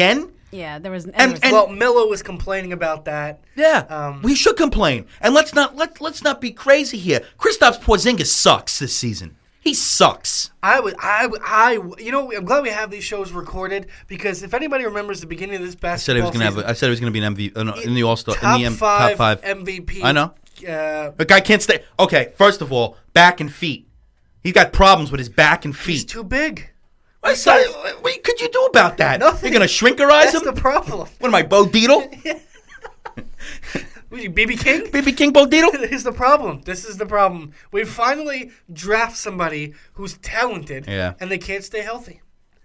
Yeah, there was. And- there was- and- well, Miller was complaining about that. Yeah, Um, we should complain, and let's not let let's not be crazy here. Kristaps Porzingis sucks this season. He sucks. I would, I, would- I, you know, I'm glad we have these shows recorded because if anybody remembers the beginning of this I said he basketball was going to have. season, A, I said he was going to be an M V P uh, no, in the All Star top in the M, five, top five. M V P. I know. Uh, The guy can't stay. Okay, first of all, back and feet. He's got problems with his back and he's feet. too big. What, so- what could you do about that? Nothing. You're going to shrinkerize That's him? the problem. What am I, Bo Dietl? What are you, B B King? B B King Bo Dietl? This is the problem. This is the problem. We finally draft somebody who's talented, Yeah. and they can't stay healthy.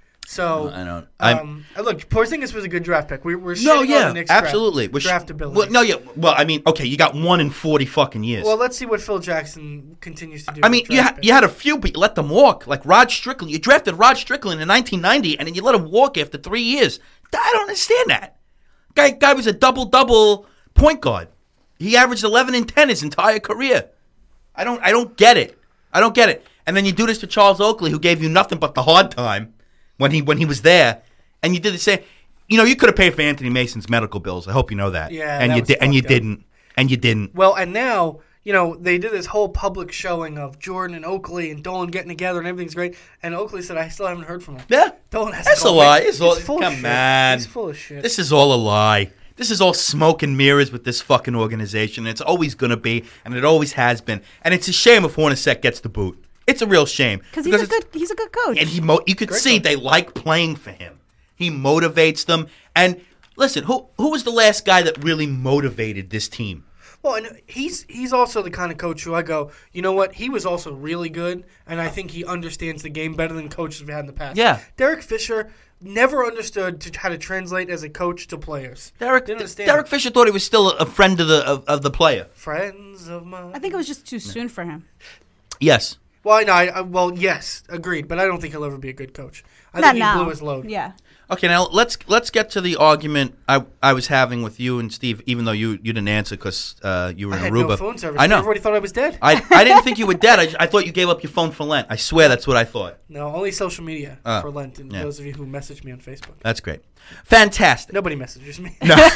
So I don't- I'm- Um, uh, look, Porzingis was a good draft pick. We, we're shitting No, on yeah, the Knicks absolutely. draft, We're sh- draft ability. Well, no, yeah. Well, I mean, okay, you got one in forty fucking years. Well, let's see what Phil Jackson continues to do. I with mean, you, draft ha- picks. you had a few, but you let them walk. Like Rod Strickland. You drafted Rod Strickland in nineteen ninety, and then you let him walk after three years. I don't understand that. Guy, guy was a double-double point guard. He averaged eleven and ten his entire career. I don't, I don't get it. I don't get it. And then you do this to Charles Oakley, who gave you nothing but the hard time when he when he was there, and you did the same. You know, you could have paid for Anthony Mason's medical bills. I hope you know that. Yeah, and that you was did, and you fucked up. didn't, and you didn't. Well, and now, you know, they did this whole public showing of Jordan and Oakley and Dolan getting together and everything's great. And Oakley said, I still haven't heard from him. Yeah, Dolan has that's a no lie. way. It's all, He's full of come shit. on, He's full of shit. This is all a lie. This is all smoke and mirrors with this fucking organization. It's always going to be, and it always has been. And it's a shame if Hornacek gets the boot. It's a real shame. Because he's a it's- good he's a good coach. And he, mo- you could see coach. they like playing for him. He motivates them. And listen, who who was the last guy that really motivated this team? Well, and he's he's also the kind of coach who I go, you know what? He was also really good, and I think he understands the game better than coaches we've had in the past. Yeah. Derek Fisher never understood to, how to translate as a coach to players. Derek Didn't understand Derek it. Fisher thought he was still a, a friend of the of, of the player. Friends of mine. I think it was just too soon for him. Yes. Well, I know. I, I, well, yes, agreed. But I don't think he'll ever be a good coach. I Not think he now. blew his load. Yeah. Okay, now let's let's get to the argument I I was having with you and Steve, even though you, you didn't answer because uh, you were I in had Aruba. no phone service. I know. Everybody thought I was dead. I, I didn't think you were dead. I, I thought you gave up your phone for Lent. I swear that's what I thought. No, only social media Uh, for Lent. And yeah. those of you who message me on Facebook. That's great. Fantastic. Nobody messages me.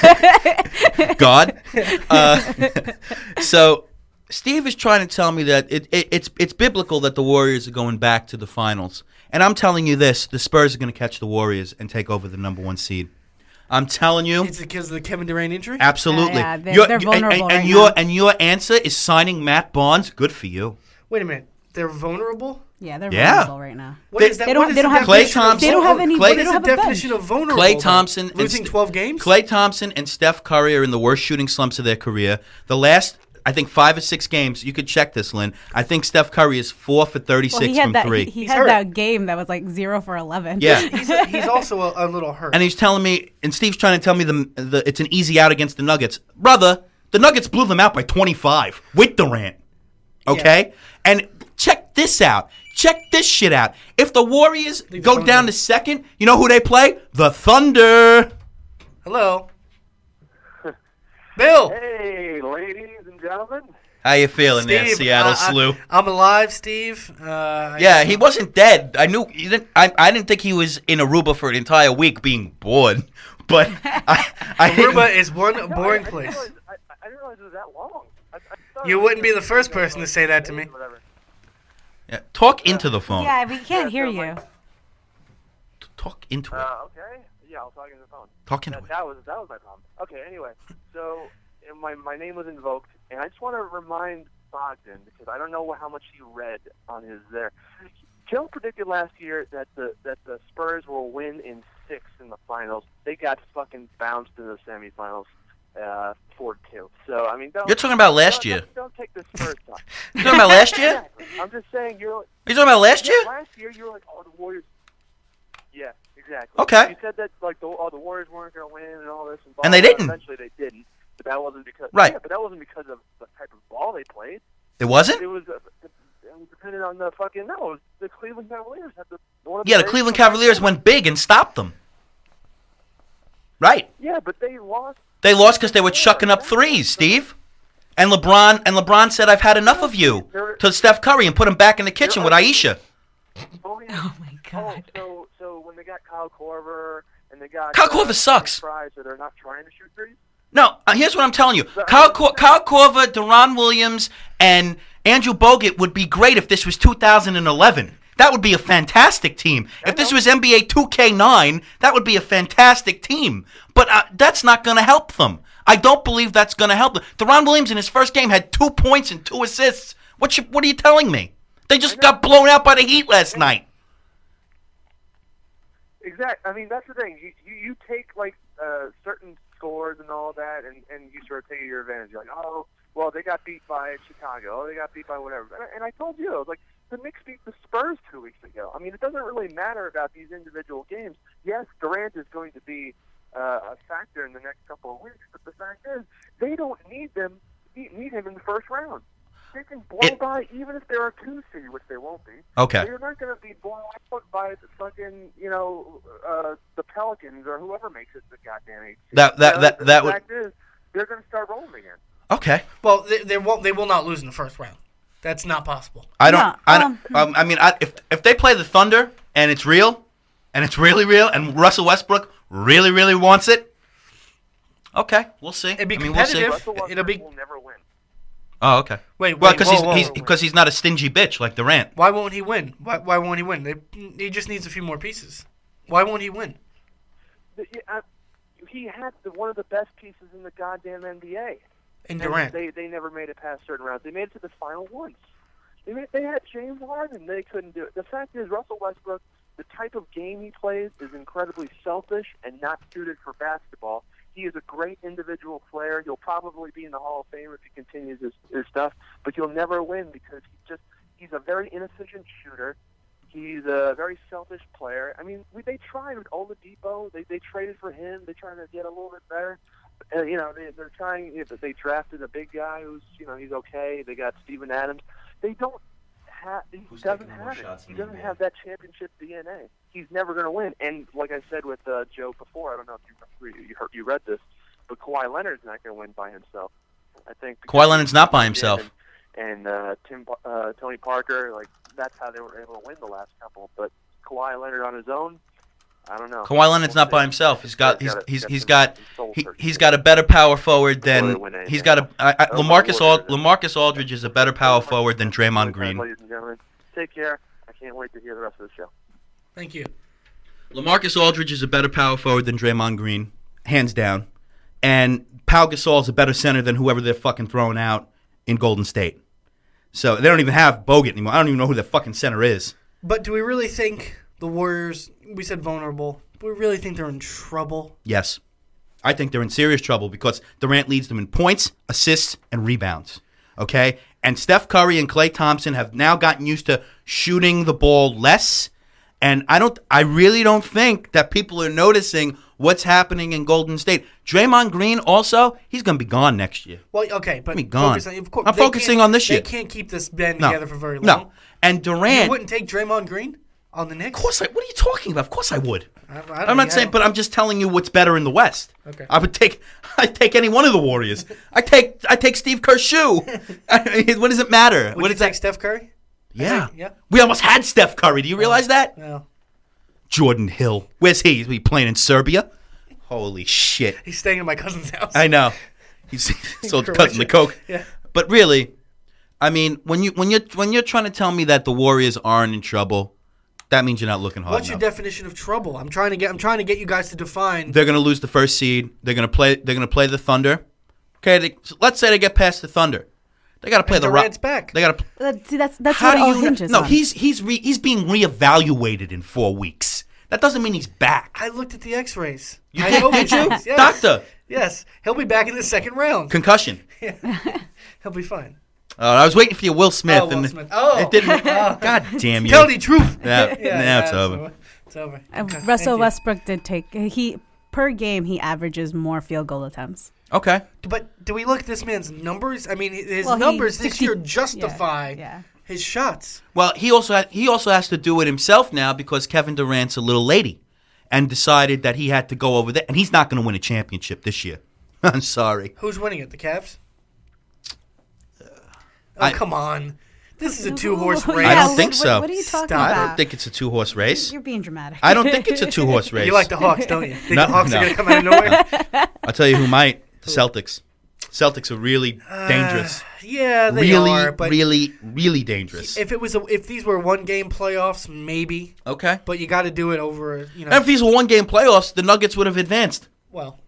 God. Uh, so Steve is trying to tell me that it, it, it's it's biblical that the Warriors are going back to the finals. And I'm telling you this, the Spurs are going to catch the Warriors and take over the number one seed. I'm telling you. Is it because of the Kevin Durant injury? Absolutely. Yeah, yeah, they're- Your- they're and- vulnerable and, and right your now. and your answer is signing Matt Barnes. Good for you. Wait a minute. They're vulnerable? Yeah, they're Yeah. vulnerable right now. What They- is that? they don't- what is they don't the have- Klay definition of Thompson- They don't have vulnerable? any- Klay- What they is don't the have a bench. definition of vulnerable? Klay though? Thompson and Losing St- twelve games? Klay Thompson and Steph Curry are in the worst shooting slumps of their career. The last, I think, five or six games. You could check this, Lynn. I think Steph Curry is four for thirty-six Well, he had from that. three. He, he He's had hurt. that game that was like zero for eleven. Yeah. He's, he's also a, a little hurt. And he's telling me, and Steve's trying to tell me the, the it's an easy out against the Nuggets. Brother, the Nuggets blew them out by twenty-five with Durant. Okay? And check this out. Check this shit out. If the Warriors the go Thunder. down to second, you know who they play? The Thunder. Hello. Bill. Hey, ladies and gentlemen. How you feeling there, Steve, Seattle uh, I- Slew? I'm alive, Steve. Uh, Yeah, he wasn't dead. I knew he didn't. I, I didn't think he was in Aruba for an entire week being bored. But I, I Aruba is one boring I, I place. Didn't realize, I, I didn't realize it was that long. I, I thought You it was wouldn't be just, the first you know, person to say that to me. whatever. yeah, talk into the phone. Yeah, we can't hear so you. my- Talk into it. Uh, okay. Yeah, I'll talk into the phone. Talk into That, it. that was that was my problem. Okay. Anyway, so uh, my my name was invoked, and I just want to remind Bogdan because I don't know how much he read on his there. Joe predicted last year that the that the Spurs will win in six in the finals. They got fucking bounced in the semifinals, uh, four two. So I mean, don't, You're talking about last don't, year. Don't, don't take the Spurs talk. You talking about last year? Exactly. I'm just saying you're. Are you talking about last Yeah, year? last year you were like, oh, the Warriors. Yeah, exactly. Okay. You said that like the oh, the Warriors weren't going to win and all this, and, blah, And they blah, didn't. Eventually, they didn't. But that wasn't because Right. Yeah, but that wasn't because of the type of ball they played. It wasn't? It was, uh, it was dependent on the fucking no. It was the Cleveland Cavaliers had the one of Yeah, the greatest Cleveland comeback Cavaliers ever. went big and stopped them. Right. Yeah, but they lost. They lost because they were chucking up threes, Steve. And LeBron and LeBron said, "I've had enough of you," to Steph Curry and put him back in the kitchen with Aisha. Oh, yeah. Oh my Oh, god. so so when they got Kyle Korver and they got Kyle Korver uh, sucks. Fries, so they're not trying to shoot threes. No, uh, here's what I'm telling you. Kyle, Cor- Kyle Korver, Deron Williams, and Andrew Bogut would be great if this was two thousand eleven. That would be a fantastic team. If this was N B A two K nine, that would be a fantastic team. But uh, that's not going to help them. I don't believe that's going to help them. Deron Williams in his first game had two points and two assists. What you, what are you telling me? They just got blown out by the Heat last night. Exactly. I mean, that's the thing. You you, you take like uh, certain scores and all that, and, and you sort of take your advantage. You're like, oh, well, they got beat by Chicago. Oh, they got beat by whatever. And I, and I told you, I was like, the Knicks beat the Spurs two weeks ago. I mean, it doesn't really matter about these individual games. Yes, Durant is going to be uh, a factor in the next couple of weeks, but the fact is, they don't need them need him in the first round. They can blow It, by even if they're a two seed, which they won't be. Okay. They're not going to be blown out by the fucking, you know, uh, the Pelicans or whoever makes it the goddamn eight seed. That that Uh, that the that would. fact is, they're going to start rolling again. Okay. Well, they, they won't. They will not lose in the first round. That's not possible. I don't. Yeah, I don't. um, Um, I mean, I, if if they play the Thunder and it's real, and it's really real, and Russell Westbrook really really wants it, okay, we'll see. It'd be I mean, we'll see. competitive. Russell Westbrook It'll be- will never win. Oh, okay. Wait, Well, wait, because whoa, he's whoa, he's whoa. because he's not a stingy bitch like Durant. Why won't he win? Why, why won't he win? They, he just needs a few more pieces. Why won't he win? The- yeah, uh, He had the, one of the best pieces in the goddamn N B A. And And Durant. they they never made it past certain rounds. They made it to the final once. They made, they had James Harden. They couldn't do it. The fact is, Russell Westbrook, the type of game he plays is incredibly selfish and not suited for basketball. He is a great individual player. He'll probably be in the Hall of Fame if he continues his, his stuff, but he'll never win because he just he's a very inefficient shooter. He's a very selfish player. I mean, we, they tried with Oladipo. They they traded for him. They're trying to get a little bit better. Uh, you know, they, they're trying. You know, they drafted a big guy who's you know he's okay. They got Steven Adams. They don't have. He Who's doesn't taking more have it. shots He in the doesn't N B A? have that championship D N A. He's never going to win. And like I said with uh, Joe before, I don't know if you you, heard, you read this, but Kawhi Leonard's not going to win by himself. I think Kawhi Leonard's not by himself. And, and uh, Tim uh, Tony Parker, like that's how they were able to win the last couple. But Kawhi Leonard on his own, I don't know. Kawhi Leonard's We'll not by see. himself. He's got he's Gotta- he's got he's some- got some soul he, searching. he's got a better power forward Before they than win anything. he's got a I, I, Oh, Lamarcus Lord, Ald, Lamarcus Aldridge is a better power forward than Draymond Green. Ladies and gentlemen, take care. I can't wait to hear the rest of the show. Thank you. Lamarcus Aldridge is a better power forward than Draymond Green, hands down. And Pau Gasol is a better center than whoever they're fucking throwing out in Golden State. So they don't even have Bogut anymore. I don't even know who their fucking center is. But do we really think the Warriors? We said vulnerable. Do we really think they're in trouble? Yes. I think they're in serious trouble because Durant leads them in points, assists, and rebounds. Okay? And Steph Curry and Klay Thompson have now gotten used to shooting the ball less. And I don't I really don't think that people are noticing what's happening in Golden State. Draymond Green also, he's going to be gone next year. Well, okay, but Be gone. focus on- of course, I'm they focusing can't- on this year. They can't keep this band No. together for very long. No. And You Durant, wouldn't take Draymond Green on the Knicks? of course I, what are you talking about? Of course I would. I, I don't I'm not know. saying, but I'm just telling you what's better in the West. Okay. I would take, I take any one of the Warriors. I take, I take Steve Kerr's shoe. I mean, what does it matter? Would what you is take that? Steph Curry? Yeah. Yeah. We almost had Steph Curry. Do you realize that? No. Jordan Hill. Where's he? Is he playing in Serbia? Holy shit! He's staying in my cousin's house. I know. He's sold Croatia. cousin the coke. Yeah. But really, I mean, when you when you when you're trying to tell me that the Warriors aren't in trouble, that means you're not looking hard What's your enough. definition of trouble? I'm trying to get. I'm trying to get you guys to define. They're going to lose the first seed. They're going to play. They're going to play the Thunder. Okay, they, so let's say they get past the Thunder. They got to play And the Durant's Rock. back. They got to. Uh, see, that's that's How what do all you? kn- hinges no, on. he's he's re, he's being reevaluated in four weeks. That doesn't mean he's back. I looked at the X-rays. You I did, know did he you, is, yes. doctor? Yes, he'll be back in the second round. Concussion. He'll be fine. Uh, I was waiting for your Will Smith. Oh, Will and Smith. Oh. it didn't. God damn you! Tell the truth. Yeah, Yeah, now it's yeah, over. It's over. Uh, Okay, Russell thank you. Westbrook did take he per game he averages more field goal attempts. Okay. But do we look at this man's numbers? I mean, his Well, he- numbers this sixty year justify Yeah, yeah. his shots. Well, he also ha- he also has to do it himself now because Kevin Durant's a little lady, and decided that he had to go over there, and he's not going to win a championship this year. I'm sorry. Who's winning it? The Cavs? Oh, I- come on. This is a two-horse Ooh, race. I don't yeah, think what, so. What are you talking Stop. about? I don't think it's a two-horse race. You're being dramatic. I don't think it's a two-horse race. You like the Hawks, don't you? Think No, the Hawks no. are going to come out of nowhere? I'll tell you who might. The Celtics. Celtics are really dangerous. Yeah, they really, are. But really, really dangerous. if it was, a, if these were one-game playoffs, maybe. Okay. But you got to do it over, you know. And if these were one-game playoffs, the Nuggets would have advanced. Well,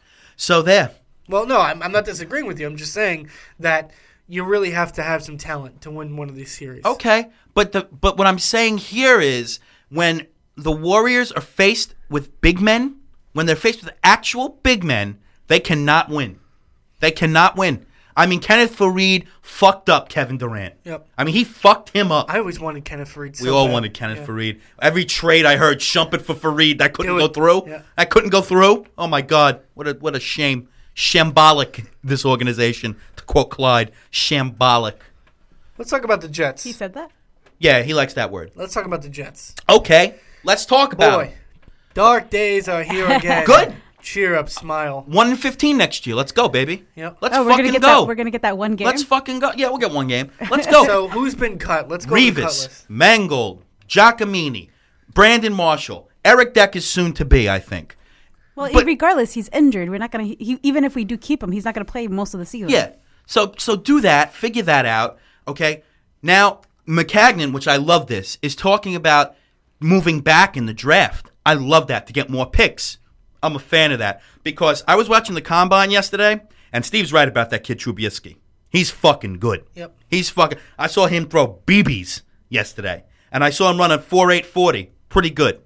So there. well, no, I'm, I'm not disagreeing with you. I'm just saying that you really have to have some talent to win one of these series. Okay, but the but what I'm saying here is when the Warriors are faced with big men, when they're faced with actual big men, they cannot win. They cannot win. I mean, Kenneth Faried fucked up Kevin Durant. Yep. I mean, he fucked him up. I always wanted Kenneth Faried. we so all bad. wanted Kenneth Yeah. Faried. Every trade I heard, shump it for Faried. That couldn't Do go it. through. Yeah. That couldn't go through. Oh my God, what a what a shame. Shambolic, this organization. To quote Clyde, shambolic. Let's talk about the Jets. He said that? Yeah, he likes that word. Let's talk about the Jets. Okay, let's talk about Boy, it. dark days are here again. Good. Cheer up, smile. One and fifteen next year. Let's go, baby. Yep. Let's Oh, we're fucking gonna get go. that. We're gonna get that one game. Let's fucking go. Yeah, we'll get one game. Let's go. So who's been cut? Let's go to the cut Revis, list. Mangold, Giacomini, Brandon Marshall, Eric Deck is soon to be, I think. well, but- regardless, he's injured. We're not gonna. He, even if we do keep him, he's not gonna play most of the season. Yeah. So so do that. Figure that out. Okay. Now McCagnon, which I love this, is talking about moving back in the draft. I love that to get more picks. I'm a fan of that because I was watching the combine yesterday, and Steve's right about that kid Trubisky. He's fucking good. Yep. He's fucking. I saw him throw B Bs yesterday, and I saw him run a four eight forty. Pretty good,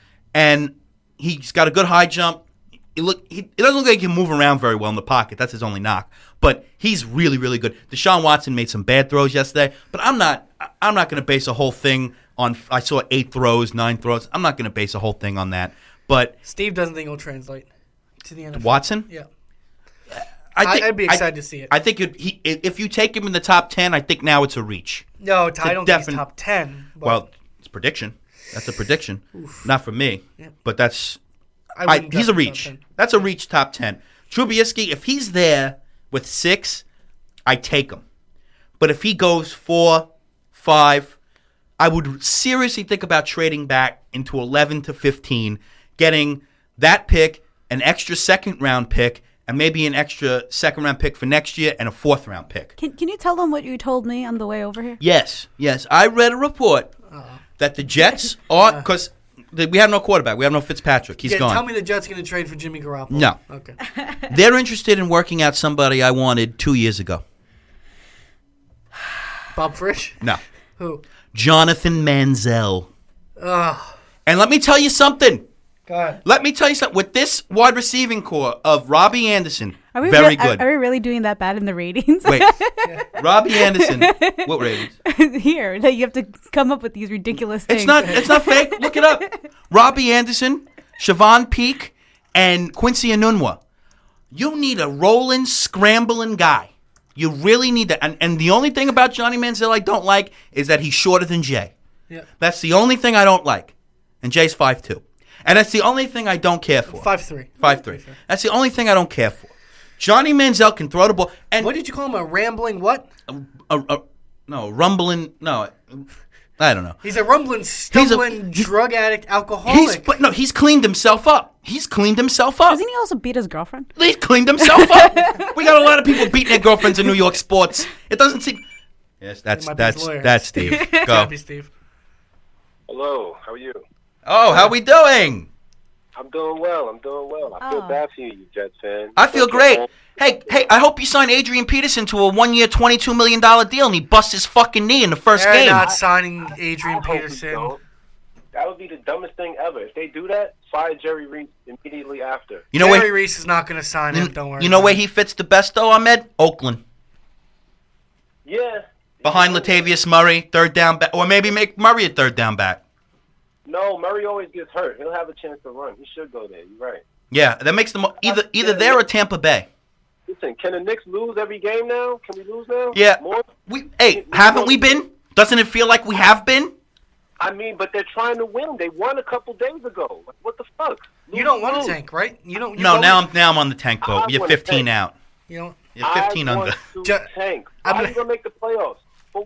and he's got a good high jump. He look. He, it doesn't look like he can move around very well in the pocket. That's his only knock. But he's really, really good. Deshaun Watson made some bad throws yesterday, but I'm not. I'm not going to base a whole thing on. I saw eight throws, nine throws. I'm not going to base a whole thing on that. But Steve doesn't think it'll translate to the N F L. Watson, Yeah. I think, I'd be excited I, to see it. I think it, he, if you take him in the top ten, I think now it's a reach. No, I don't think definite- he's top ten. But Well, it's a prediction. That's a prediction. Not for me, Yeah. but that's I I, wouldn't he's a draft him top reach. ten. That's a reach top ten. Trubisky, if he's there with six, I take him. But if he goes four, five, I would seriously think about trading back into eleven to fifteen, getting that pick, an extra second round pick, and maybe an extra second round pick for next year and a fourth round pick. Can Can you tell them what you told me on the way over here? Yes, yes. I read a report that the Jets are because we have no quarterback. We have no Fitzpatrick. He's Yeah, gone. tell me the Jets going to trade for Jimmy Garoppolo. No. Okay. They're interested in working out somebody I wanted two years ago. Bob Frisch? No. Who? Jonathan Manziel. Ugh. And let me tell you something. God. Let me tell you something. With this wide receiving core of Robbie Anderson, Are we very re- good. Are, are we really doing that bad in the ratings? Wait, Robbie Anderson. What ratings? Here, that you have to come up with these ridiculous things. It's not. It's not fake. Look it up. Robbie Anderson, Siobhan Peak, and Quincy Enunwa. You need a rolling, scrambling guy. You really need that. And, and the only thing about Johnny Manziel I don't like is that he's shorter than Jay. Yeah. That's the only thing I don't like. And Jay's five two. And that's the only thing I don't care for. Five three. five three. That's the only thing I don't care for. Johnny Manziel can throw the ball. And What did you call him? A rambling what? a, a, no, rumbling. No, I don't know. He's a rumbling, stumbling, drug addict, alcoholic. He's but no, he's cleaned himself up. He's cleaned himself up. Doesn't he also beat his girlfriend? He's cleaned himself up. We got a lot of people beating their girlfriends in New York sports. It doesn't seem. Yes, that's Might be his that's lawyer. that's Steve. Go. Happy Steve. Hello, how are you? Oh, how we doing? I'm doing well. I'm doing well. I feel Oh. bad for you, you Jets fan. I feel Don't get great. home. Hey, hey, I hope you sign Adrian Peterson to a one-year, twenty-two million dollars deal, and he busts his fucking knee in the 1st They're game. not signing Adrian I hope we Peterson. don't. That would be the dumbest thing ever. If they do that, fire Jerry Reese immediately after. You know Jerry where? Reese is not going to sign him. Don't worry. You know about where it. he fits the best, though, Ahmed? Oakland. Yeah. Behind Latavius Murray, third down back, or maybe make Murray a third down back. No, Murray always gets hurt. He'll have a chance to run. He should go there. You're right. Yeah, that makes them either either there or Tampa Bay. Listen, can the Knicks lose every game now? Can we lose now? Yeah. More? We hey, haven't we been? Doesn't it feel like we have been? I mean, but they're trying to win. They won a couple days ago. Like, what the fuck? You don't want Lose. to tank, right? You don't. You No, don't- now I'm now I'm on the tank boat. I You're wanna fifteen tank. out. You don't. You're fifteen I under. want to Ju- tank. I'm How are gonna- you going to make the playoffs? For what?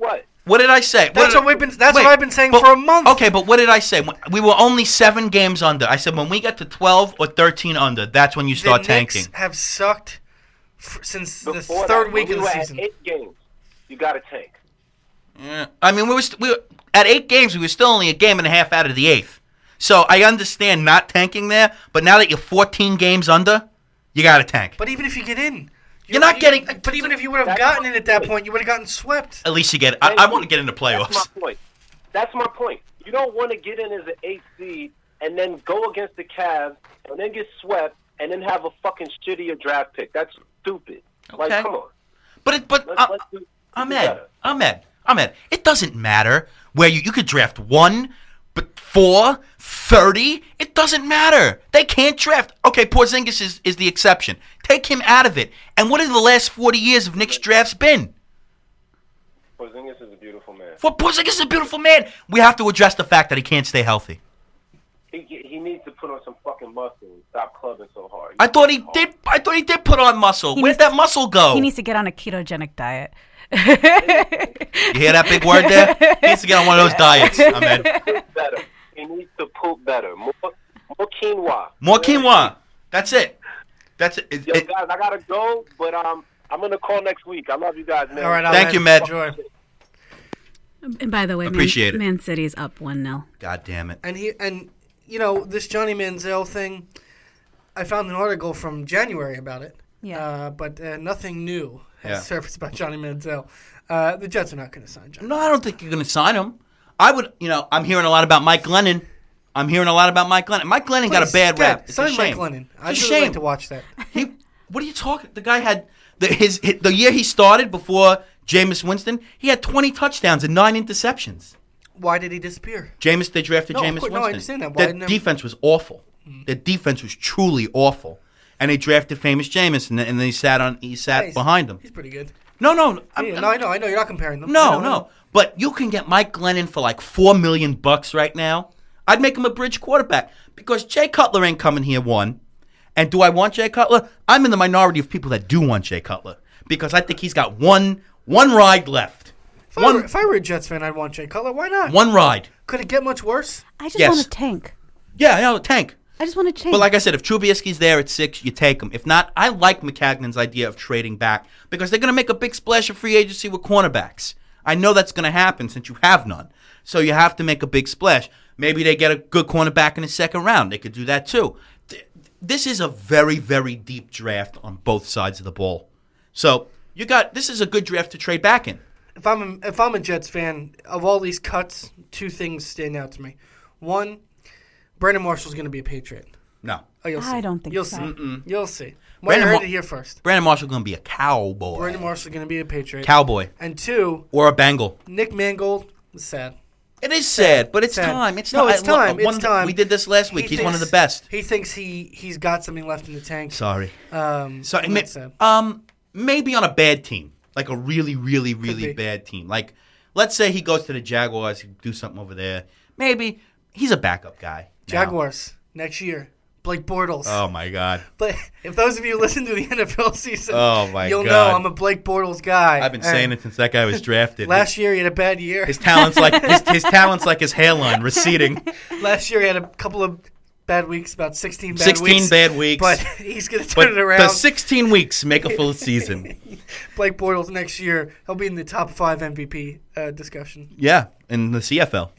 What did I say? That's what, what we've been. That's wait, what I've been saying but- for a month. Okay, but what did I say? We were only seven games under. I said when we get to twelve or thirteen under, that's when you the start Knicks tanking. have sucked f- since the Before third that, week when of we the were season. At eight games, you got to tank. Yeah. I mean, we were, st- we were at eight games. We were still only a game and a half out of the eighth. So I understand not tanking there, but now that you're fourteen games under, you got to tank. But even if you get in, You're not getting- But even if you would have That's gotten my in at that point. point, you would have gotten swept. At least you get. I, I want to get into playoffs. That's my point. That's my point. You don't want to get in as an eighth seed and then go against the Cavs and then get swept and then have a fucking shittier draft pick. That's stupid. Like, Okay. come on. But it, but Let's, uh, let's do, let's do Ahmed, better. Ahmed, Ahmed. It doesn't matter where you you could draft one, but four, thirty. It doesn't matter. They can't draft. Okay, Porzingis is, is the exception. Take him out of it. And what have the last forty years of Knicks drafts been? Porzingis is a beautiful man. For Porzingis is a beautiful man. We have to address the fact that he can't stay healthy. He, he needs to put on some fucking muscle and stop clubbing so hard. I thought he did. I thought he did put on muscle. He Where'd needs that muscle go? He needs to get on a ketogenic diet. You hear that big word there? He needs to get on one of those diets, Ahmed. Poop better. He needs to poop better. More, more quinoa. More quinoa. That's it. That's it. It- Yo, it- guys, I gotta go, but um, I'm gonna call next week. I love you guys, man. All right, Thank Ahmed. you, Med. Enjoy. And by the way, Appreciate Man, it. Man City's up one nil. God damn it. And he and you know this Johnny Manziel thing. I found an article from January about it. Yeah. Uh, but uh, nothing new has Yeah. surfaced about Johnny Manziel. Uh, the Jets are not going to sign Johnny. No, I don't think you're going to sign him. I would, you know, I'm hearing a lot about Mike Glennon. I'm hearing a lot about Mike Glennon. Mike Glennon got a Please, bad Dad, rap. It's sign a shame. Mike Lennon. I'd It's a really shame. like to watch that. He, what are you talking? The guy had the his, his the year he started before Jameis Winston. He had twenty touchdowns and nine interceptions. Why did he disappear? Jameis, they drafted No, of Jameis course- Winston. no, I understand that. Why Their didn't they- defense was awful. Their defense was truly awful, and they drafted famous Jameis, and, then- and then he sat on he sat Yeah, he's- behind him. He's pretty good. No, no, I'm, Yeah, I'm- no, I know, I know. You're not comparing them. I No, know, I know. no. But you can get Mike Glennon for like four million bucks right now. I'd make him a bridge quarterback because Jay Cutler ain't coming here. One, and do I want Jay Cutler? I'm in the minority of people that do want Jay Cutler because I think he's got one one ride left. If I, were, One if I were a Jets fan, I'd want Jay Cutler. Why not? one ride. Could it get much worse? I just Yes. want a tank. Yeah, I know, tank. I just want to tank. But like I said, if Trubisky's there at six, you take him. If not, I like McCagnon's idea of trading back because they're going to make a big splash of free agency with cornerbacks. I know that's going to happen since you have none. So you have to make a big splash. Maybe they get a good cornerback in the second round. They could do that too. Th- This is a very, very deep draft on both sides of the ball. So you got this is a good draft to trade back in. If I'm a, if I'm a Jets fan, of all these cuts, two things stand out to me. One, Brandon Marshall's going to be a Patriot. No. Oh, you'll see. I don't think you'll so. see. Mm-mm. You'll see. Well, you Brandon heard Mar- it here first. Brandon Marshall's going to be a cowboy. Brandon Marshall's going to be a Patriot. Cowboy. And two, Or a Bengal. Nick Mangold is sad. It is sad, but it's Sad. time. It's no, not, it's time. Look, one it's of the- time. We did this last week. He He's one of the thinks- best. He thinks he he's got something left in the tank. Sorry. Um, So and ma- that's sad. um, maybe on a bad team, like a really, really, be. really bad team. Like, let's say he goes to the Jaguars, he do something over there. Maybe he's a backup guy. now. Jaguars next year. Blake Bortles. Oh my God. But if those of you listen to the N F L season, Oh, my you'll God. know I'm a Blake Bortles guy. I've been saying it since that guy was drafted. Last year he had a bad year. his talents like his, his talents like his hairline receding. Last year he had a couple of bad weeks, about sixteen bad Sixteen weeks. bad weeks. But he's going to turn But it around. the sixteen weeks make a full season. Blake Bortles next year, he'll be in the top five M V P uh, discussion. Yeah, in the C F L.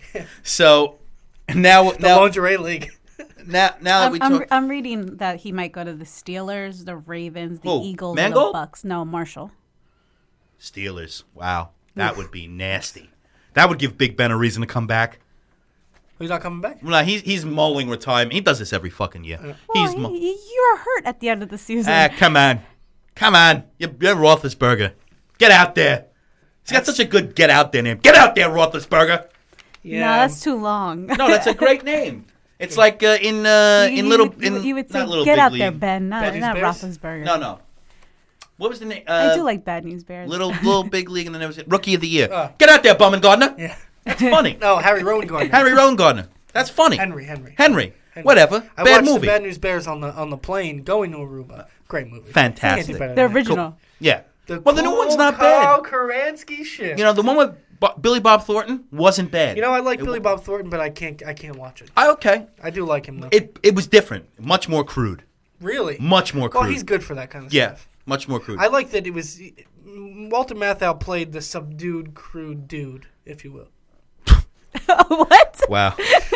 So now, The now, lingerie league. now, now that I'm, we I'm, talk, I'm reading that he might go to the Steelers, the Ravens, the Who, Eagles, and the Mangold? Bucks. No, Marshall. Steelers. Wow, that would be nasty. That would give Big Ben a reason to come back. He's not coming back. Well, he's he's mulling retirement. He does this every fucking year. Well, he's mu- y- y- you were hurt at the end of the season. ah, come on, come on. You're, you're Roethlisberger. Get out there. He's got such a good get out there name. Get out there, Roethlisberger. Yeah. No, that's too long. No, that's a great name. It's like uh, in uh, You- in you little would- you in would- you would say, not little get Big out League. there, Ben. Not, Bad News not Bears? Roethlisberger. No, no. What was the name? Uh, I do like Bad News Bears. little little Big League, and then there was Rookie of the Year. Uh. Get out there, Bummin Gardner. Yeah. That's funny. No, Harry Rowan Gardner. Henry Rowan Gardner. That's funny. Henry, Henry. Henry. Henry. Whatever. I Bad watched movie. the Bad News Bears on the on the plane going to Aruba. Great movie. Fantastic. Can't do better The than that. original. Yeah. The Well, the new one's cool not Carl bad. Karansky shit. You know, the one with Bo- Billy Bob Thornton wasn't bad. You know, I like It Billy wa- Bob Thornton, but I can't I can't watch it. I, okay. I do like him though. It it was different. Much more crude. Really? Much more crude. Well, he's good for that kind of Yeah. stuff. Much more crude. I like that it was Walter Matthau played the subdued, crude dude, if you will. What? Wow.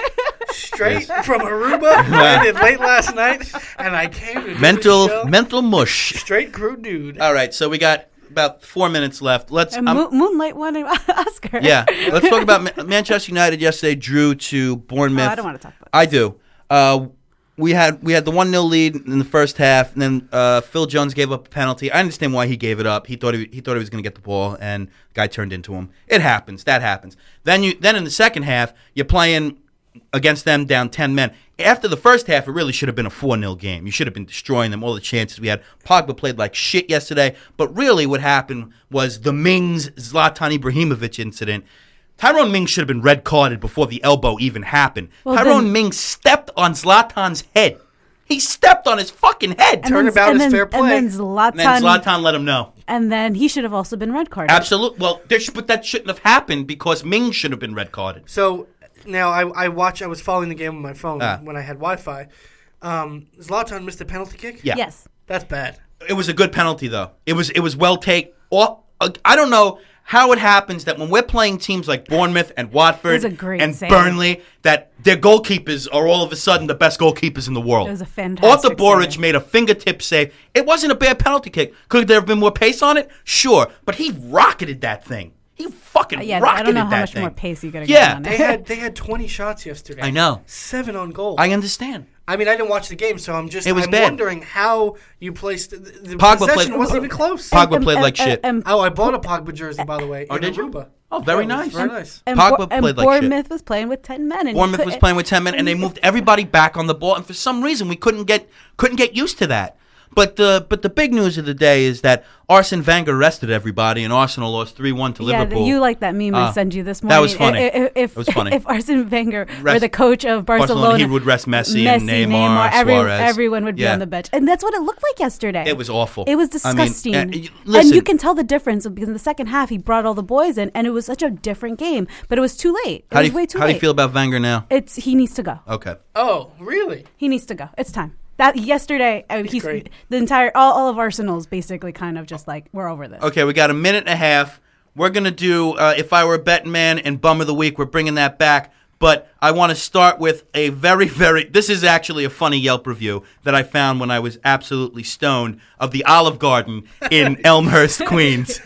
Straight from Aruba, I did late last night, and I came to do mental the show. mental mush. Straight crude dude. All right, so we got about four minutes left. Let's. And um, Mo- Moonlight won an Oscar. yeah, let's talk about Ma- Manchester United yesterday. Drew to Bournemouth. Oh, I don't want to talk about I do. Uh, we had we had the one nil lead in the first half, and then uh, Phil Jones gave up a penalty. I understand why he gave it up. He thought he, he thought he was going to get the ball, and the guy turned into him. It happens. That happens. Then you then in the second half, you're playing against them down ten men. After the first half, it really should have been a four nil game. You should have been destroying them, all the chances we had. Pogba played like shit yesterday, but really what happened was the Mings-Zlatan Ibrahimovic incident. Tyrone Mings should have been red carded before the elbow even happened. Well, Tyrone then- Mings stepped on Zlatan's head. He stepped on his fucking head. And Turnabout then, is and fair then, play. And then Zlatan, And then Zlatan let him know. and then he should have also been red carded. Absolutely. Well, there sh- but that shouldn't have happened because Mings should have been red carded. So now I I watch. I was following the game on my phone Ah. when I had Wi-Fi. Um, Zlatan missed a penalty kick. Yeah. Yes. That's bad. It was a good penalty, though. It was it was well taken. Or uh, I don't know how it happens that when we're playing teams like Bournemouth and Watford It was a great and save. Burnley, that their goalkeepers are all of a sudden the best goalkeepers in the world. It was a fantastic Arthur Boric save. made a fingertip save. It wasn't a bad penalty kick. Could there have been more pace on it? Sure, but he rocketed that thing. He fucking Uh, yeah, rocketed I don't know that how much thing. more pace you got to Yeah. get on They it. had they had twenty shots yesterday. I know. Seven on goal. I understand. I mean, I didn't watch the game, so I'm just It was I'm bad. wondering how you placed the, the Pogba possession played- wasn't even close. Pogba And- played and- like and- shit. and- Oh, I bought a Pogba jersey, by the way. Oh, in did you? Aruba. Oh, very it was nice. Very nice. And, Pogba Bo- and played like shit. Bournemouth was playing with ten men. And Bournemouth was playing with ten men, and they moved everybody back on the ball. And for some reason, we couldn't get couldn't get used to that. But the but the big news of the day is that Arsene Wenger rested everybody, and Arsenal lost three one to Yeah, Liverpool. you like that meme Ah, I sent you this that morning. was funny. I- I- If, It was funny. if Arsene Wenger were Rest- the coach of Barcelona, Barcelona, he would rest Messi and Neymar, every- Suarez. everyone would be Yeah. on the bench. And that's what it looked like yesterday. It was awful. It was I mean, disgusting. uh, y- listen. and you can tell the difference because in the second half he brought all the boys in, and it was such a different game. But it was too late. It How do was you, way too how late. do you feel about Wenger now? It's he needs to go. Okay. Oh, really? He needs to go. It's time. That yesterday, I mean, he's great. the entire all, all of Arsenal's basically kind of just like we're over this. Okay, we got a minute and a half. We're going to do uh, If I Were a Betting Man and Bum of the Week. We're bringing that back. But I want to start with a very, very... This is actually a funny Yelp review that I found when I was absolutely stoned of the Olive Garden in Elmhurst, Queens.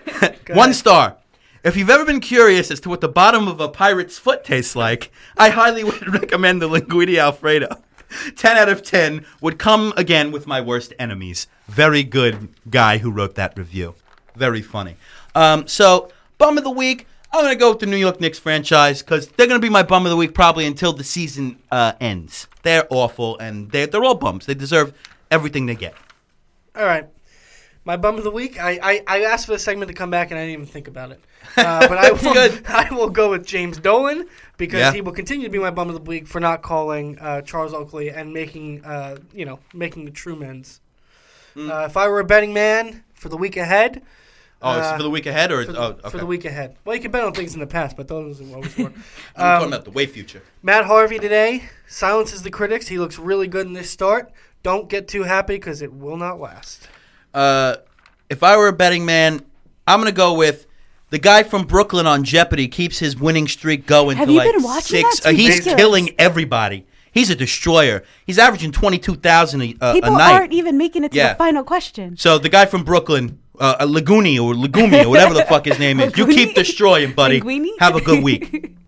One star. If you've ever been curious as to what the bottom of a pirate's foot tastes like, I highly would recommend the Linguine Alfredo. ten out of ten would come again with my worst enemies. Very good guy who wrote that review. Very funny. Um, so, Bum of the Week, I'm going to go with the New York Knicks franchise because they're going to be my Bum of the Week probably until the season uh, ends. They're awful, and they're, they're all bums. They deserve everything they get. All right. My bum of the week. I, I, I asked for the segment to come back, and I didn't even think about it. Uh, but I will, Good. I will go with James Dolan because Yeah. he will continue to be my bum of the week for not calling uh, Charles Oakley and making uh, you know making the true men's. Mm. Uh, if I were a betting man for the week ahead. Oh, it's uh, for the week ahead? or for, oh, the, okay. for the week ahead. Well, you can bet on things in the past, but those are always were. I'm Um, talking about the way future. Matt Harvey today silences the critics. He looks really good in this start. Don't get too happy because it will not last. Uh, if I were a betting man, I'm going to go with the guy from Brooklyn on Jeopardy keeps his winning streak going Have to you like been watching six. that? Uh, he's Ridiculous. killing everybody. He's a destroyer. He's averaging twenty-two thousand a, uh, a People night. aren't even making it to Yeah. the final question. So the guy from Brooklyn, uh, uh, Laguni or Lagumi or whatever the fuck his name is, you keep Laguni? destroying, buddy. Linguini? Have a good week.